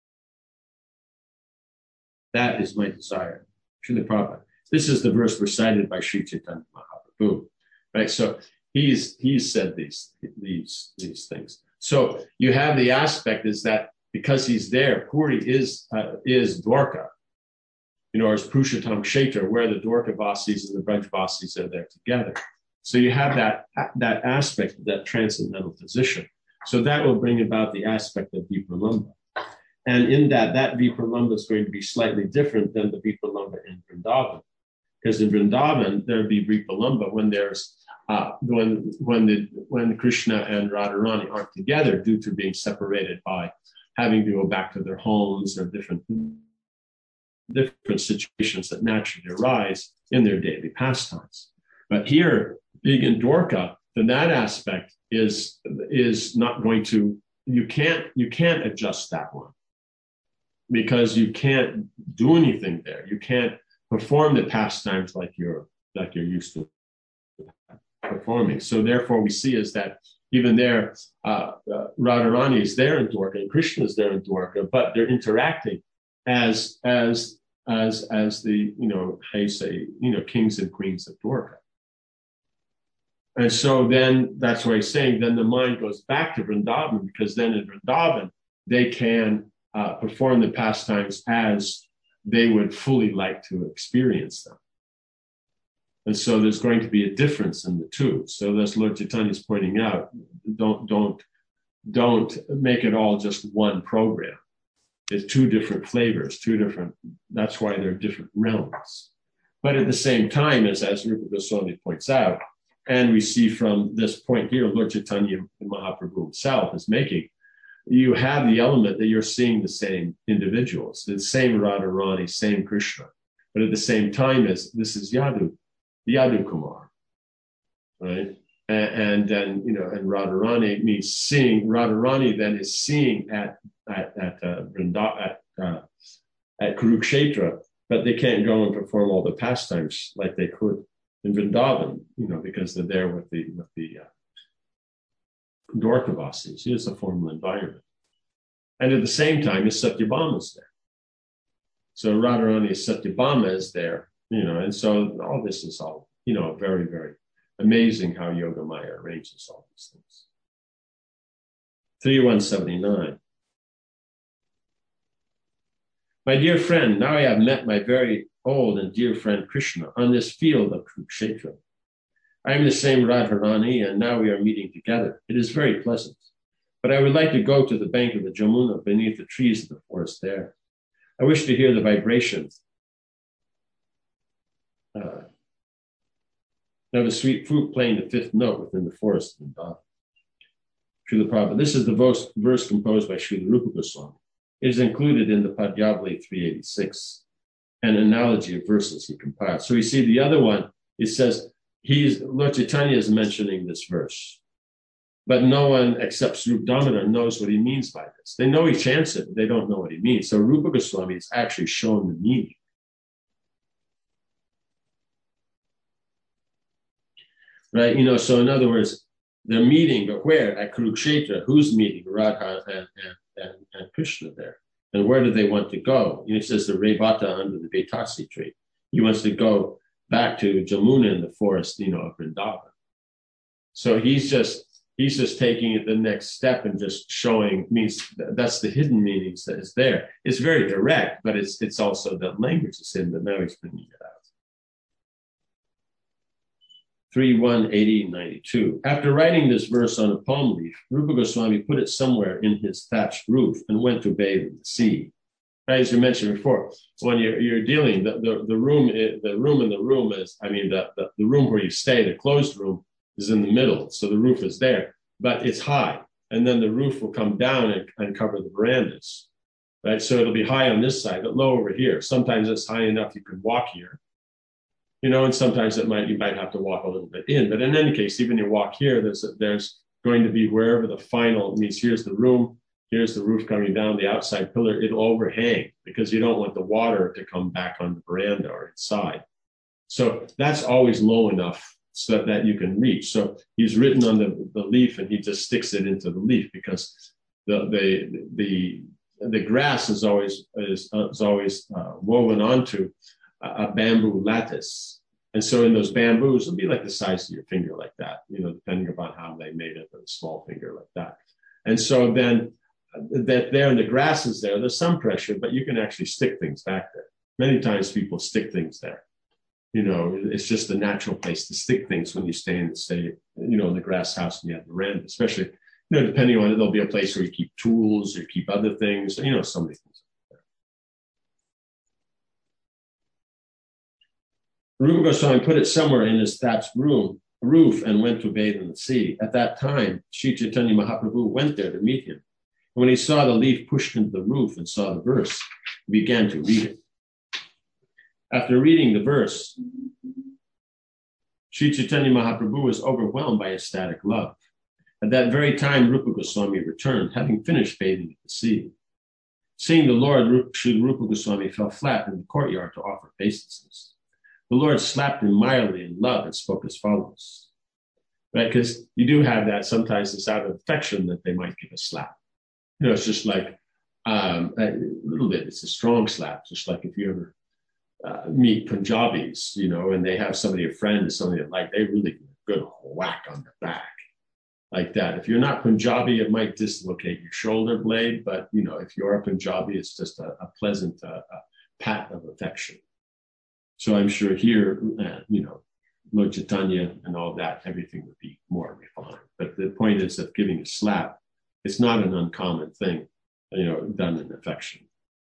that is my desire. Srila Prabhupada. This is the verse recited by Sri Chaitanya Mahaprabhu. Right? So he's he's said these, these, these things. So you have the aspect is that because he's there, Puri is uh, is Dwarka. You know, or as Purushottam Kshetra, where the Dwarka Vasis and the Braj Vasis are there together. So you have that, that aspect of that transcendental position. So that will bring about the aspect of Vipralambha. And in that, that Vipralambha is going to be slightly different than the Vipralambha in Vrindavan. Because in Vrindavan, there'd be Vipralambha when there's, uh, when, when the when Krishna and Radharani aren't together due to being separated by having to go back to their homes or different, different situations that naturally arise in their daily pastimes. But here, being in Dwarka, then that aspect is, is not going to, you can't, you can't adjust that one because you can't do anything there. You can't perform the pastimes like you're, like you're used to performing. So therefore we see is that even there, uh, uh, Radharani is there in Dwarka and Krishna is there in Dwarka, but they're interacting as, as, as, as the, you know, how you say, you know, kings and queens of Dwarka. And so then that's why he's saying, then the mind goes back to Vrindavan, because then in Vrindavan, they can uh, perform the pastimes as they would fully like to experience them. And so there's going to be a difference in the two. So as Lord Chaitanya is pointing out, don't, don't, don't make it all just one program. There's two different flavors, two different, that's why they're different realms. But at the same time, as, as Rupa Goswami points out, and we see from this point here, Lord Chaitanya Mahaprabhu himself is making, you have the element that you're seeing the same individuals, the same Radharani, same Krishna. But at the same time, as this is Yadu, Yadu Kumar, right? And then, you know, and Radharani means seeing. Radharani then is seeing at at at uh, Vrinda, at uh, at Kurukshetra, but they can't go and perform all the pastimes like they could in Vrindavan, you know, because they're there with the with the uh, Dwarkavasis. It's a formal environment, and at the same time, is Satyabhama is there. So Radharani is Satyabhama is there, you know, and so all this is all, you know, very very amazing how Yoga Maya arranges all these things. three one seventy-nine. My dear friend, now I have met my very old and dear friend Krishna on this field of Kurukshetra. I am the same Radharani, and now we are meeting together. It is very pleasant. But I would like to go to the bank of the Jamuna beneath the trees of the forest there. I wish to hear the vibrations uh, of a sweet flute playing the fifth note within the forest of Vrindavan. Srila Prabhupada. This is the verse, verse composed by Srila Rupa Goswami. It is included in the Padyavali three eighty-six, an analogy of verses he compiled. So you see the other one, it says, he's, Lord Chaitanya is mentioning this verse, but no one except Swarup Damodar knows what he means by this. They know he chants it, but they don't know what he means. So Rupa Goswami is actually showing the meaning. Right, you know, so in other words, they're meeting, but where? At Kurukshetra. Who's meeting? Radha and, and, and, and Krishna there. And where do they want to go? You know, it says the Rebata under the Betasi tree. He wants to go back to Jamuna in the forest, you know, of Vrindavan. So he's just, he's just taking it the next step and just showing, means that's the hidden meanings that is there. It's very direct, but it's, it's also the language is in, but now he's bringing it out. three one eighty ninety-two. After writing this verse on a palm leaf, Rupa Goswami put it somewhere in his thatched roof and went to bathe in the sea. As you mentioned before, when you're, you're dealing, the, the, the room the room in the room is, I mean, the, the, the room where you stay, the closed room is in the middle. So the roof is there, but it's high. And then the roof will come down and, and cover the verandas, right? So it'll be high on this side, but low over here. Sometimes it's high enough you can walk here. You know, and sometimes it might, you might have to walk a little bit in, but in any case, even you walk here, there's, there's going to be wherever the final means, here's the room, here's the roof coming down, the outside pillar, it'll overhang because you don't want the water to come back on the veranda or inside. So that's always low enough so that you can reach. So he's written on the, the leaf and he just sticks it into the leaf because the, the, the, the grass is always, is, uh, is always uh, woven onto a bamboo lattice. And so in those bamboos, it'll be like the size of your finger like that, you know, depending upon how they made it, a small finger like that. And so then that there in the grass is there, there's some pressure, but you can actually stick things back there. Many times people stick things there. You know, it's just a natural place to stick things when you stay in, stay, you know, in the grass house and you have the veranda, especially, you know, depending on it, there'll be a place where you keep tools or keep other things, you know, so many things. Rupa Goswami put it somewhere in his thatched room roof and went to bathe in the sea. At that time, Sri Chaitanya Mahaprabhu went there to meet him. And when he saw the leaf pushed into the roof and saw the verse, he began to read it. After reading the verse, Sri Chaitanya Mahaprabhu was overwhelmed by ecstatic love. At that very time, Rupa Goswami returned, having finished bathing at the sea. Seeing the Lord, Sri Rupa Goswami fell flat in the courtyard to offer obeisances. The Lord slapped him mildly in love and spoke as follows. Right? Because you do have that. Sometimes it's out of affection that they might give a slap. You know, it's just like um, a little bit. It's a strong slap, just like if you ever uh, meet Punjabis, you know, and they have somebody, a friend or somebody that like, they really give a good whack on the back like that. If you're not Punjabi, it might dislocate your shoulder blade. But, you know, if you're a Punjabi, it's just a, a pleasant uh, a pat of affection. So I'm sure here, uh, you know, Lord Chaitanya and all that, everything would be more refined. But the point is that giving a slap, it's not an uncommon thing, you know, done in affection.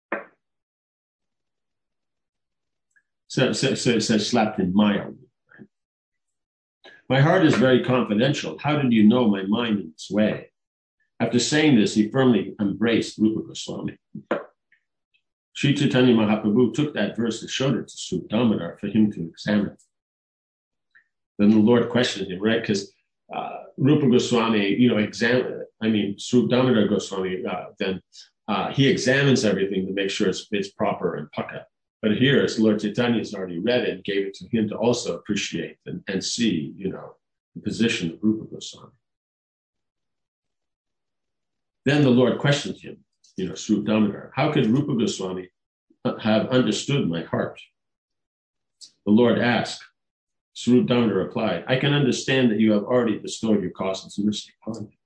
So, so, so it says slapped in mildly. Right? My heart is very confidential. How did you know my mind in this way? After saying this, he firmly embraced Rupa Goswami. Sri Chaitanya Mahaprabhu took that verse and showed it to Swarup Damodar for him to examine. Then the Lord questioned him, right? Because uh, Rupa Goswami, you know, examined it. I mean, Swarup Damodar Goswami, uh, then uh, he examines everything to make sure it's, it's proper and pukka. But here, as Lord Chaitanya has already read it and gave it to him to also appreciate and, and see, you know, the position of Rupa Goswami. Then the Lord questioned him, you know, Swarup Damodar, how could Rupa Goswami have understood my heart? The Lord asked. Swarup Damodar replied, I can understand that you have already bestowed your causeless mercy upon me.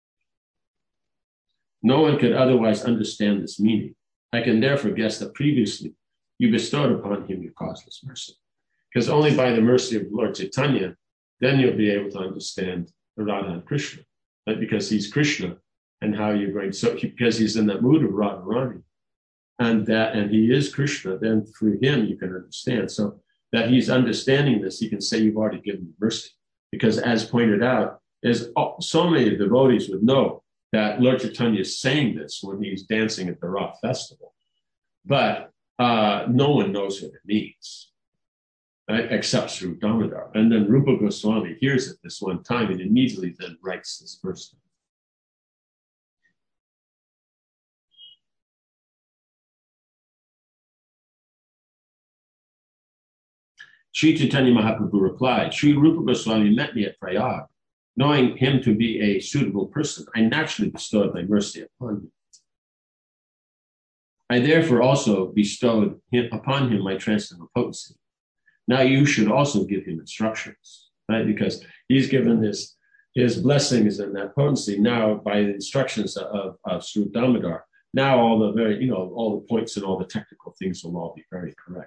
No one could otherwise understand this meaning. I can therefore guess that previously you bestowed upon him your causeless mercy. Because only by the mercy of Lord Chaitanya, then you'll be able to understand Radha and Krishna. Right? Because he's Krishna, and how you're going to, so because he's in that mood of Radharani, and that, and he is Krishna, then through him you can understand. So that he's understanding this, he can say you've already given me mercy. Because as pointed out, as so many devotees would know that Lord Chaitanya is saying this when he's dancing at the Rath festival. But uh, no one knows what it means, right? Except Swarup Damodar. And then Rupa Goswami hears it this one time and immediately then writes this verse. Sri Chaitanya Mahaprabhu replied, Sri Rupa Goswami met me at Prayag. Knowing him to be a suitable person, I naturally bestowed my mercy upon him. I therefore also bestowed him, upon him my transcendental potency. Now you should also give him instructions, right? Because he's given his, his blessings and that potency now by the instructions of, of Swarup Damodar. Now all the very, you know, all the points and all the technical things will all be very correct.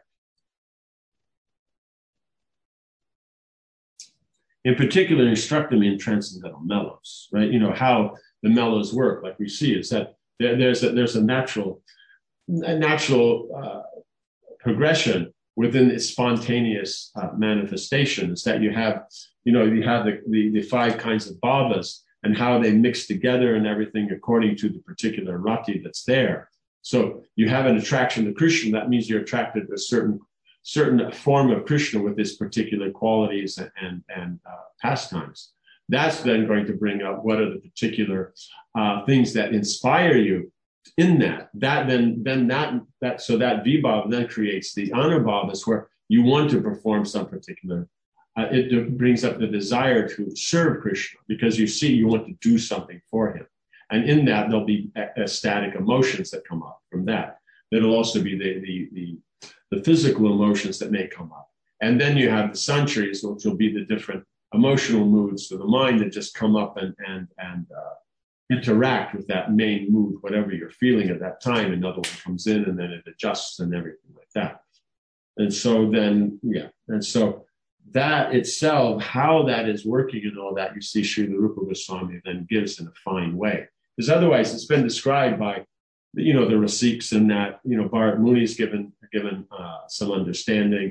In particular, instruct them in transcendental mellows, right? You know, how the mellows work, like we see, is that there, there's, a, there's a natural, a natural uh, progression within its spontaneous uh, manifestations that you have, you know, you have the, the, the five kinds of bhavas and how they mix together and everything according to the particular rati that's there. So you have an attraction to Krishna, that means you're attracted to a certain certain form of Krishna with its particular qualities and, and, and uh, pastimes. That's then going to bring up what are the particular uh, things that inspire you in that. That then, then that, that so that vibhav then creates the anubhavas where you want to perform some particular, uh, it brings up the desire to serve Krishna because you see you want to do something for him. And in that, there'll be ecstatic emotions that come up from that. There'll also be the, the, the the physical emotions that may come up. And then you have the sancharis, which will be the different emotional moods for the mind that just come up and, and, and uh, interact with that main mood, whatever you're feeling at that time. Another one comes in and then it adjusts and everything like that. And so then, yeah. And so that itself, how that is working and all that, you see Srila Rupa Goswami then gives in a fine way. Because otherwise it's been described by, you know, the Rasiks and that, you know, Bharat Muni's given given uh, some understanding,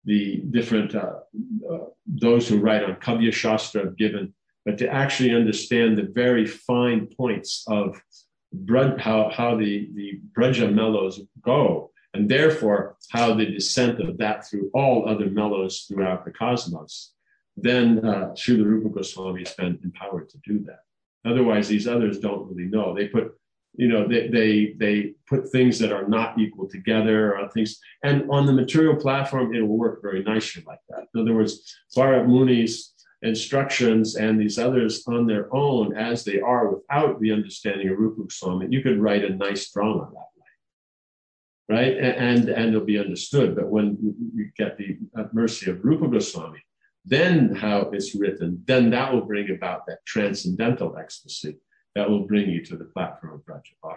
the different, uh, uh, those who write on Kavya Shastra have given, but to actually understand the very fine points of Braj, how, how the, the Braja mellows go, and therefore how the descent of that through all other mellows throughout the cosmos, then uh, Srila Rupa Goswami has been empowered to do that. Otherwise, these others don't really know. They put, you know, they they they put things that are not equal together, or things, and on the material platform, it will work very nicely like that. In other words, Bharat Muni's instructions and these others on their own, as they are, without the understanding of Rupa Goswami, you could write a nice drama that way, right? And and it'll be understood. But when you get the mercy of Rupa Goswami, then how it's written, then that will bring about that transcendental ecstasy that will bring you to the platform of Braja Bhakti.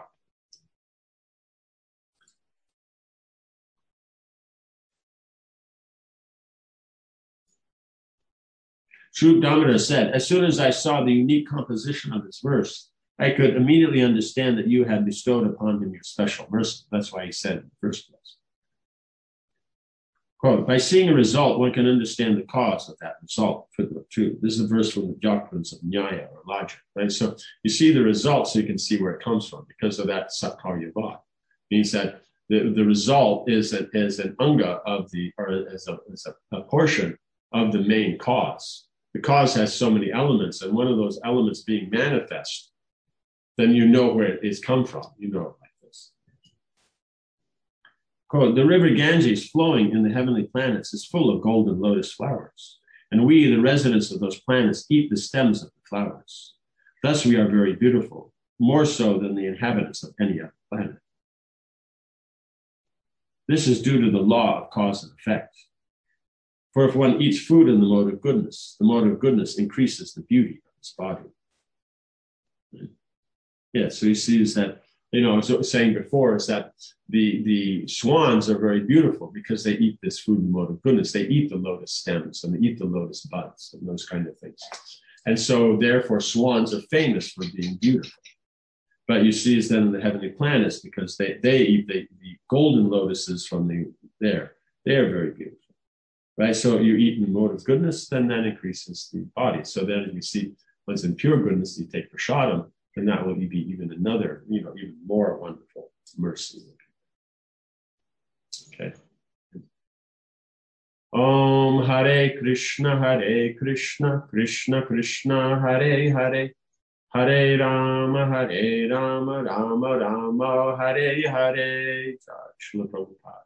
Sri Damodar said, as soon as I saw the unique composition of this verse, I could immediately understand that you had bestowed upon him your special mercy. That's why he said it in the first place. Quote, by seeing a result, one can understand the cause of that result. True. This is a verse from the doctrines of Nyaya, or logic, right? So you see the result so you can see where it comes from, because of that Satkarya Bhav. Means that the, the result is, a, is an anga of the, or as, a, as a, a portion of the main cause. The cause has so many elements, and one of those elements being manifest, then you know where it is come from. You know it like this. Quote, the river Ganges flowing in the heavenly planets is full of golden lotus flowers, and we, the residents of those planets, eat the stems of the flowers. Thus we are very beautiful, more so than the inhabitants of any other planet. This is due to the law of cause and effect. For if one eats food in the mode of goodness, the mode of goodness increases the beauty of his body. Yeah, so he sees that, you know, as I was saying before, is that the, the swans are very beautiful because they eat this food in the mode of goodness. They eat the lotus stems and they eat the lotus buds and those kind of things. And so therefore swans are famous for being beautiful. But you see is then in the heavenly planets, because they, they eat the, the golden lotuses from the there. They are very beautiful. Right, so you eat in the mode of goodness, then that increases the body. So then, if you see one's in pure goodness, you take prasadam, then that will be even another, you know, even more wonderful mercy. Okay. Om Hare Krishna, Hare Krishna, Krishna Krishna, Hare Hare, Hare Rama, Hare Rama, Rama Rama, Hare Hare. Srila Prabhupada.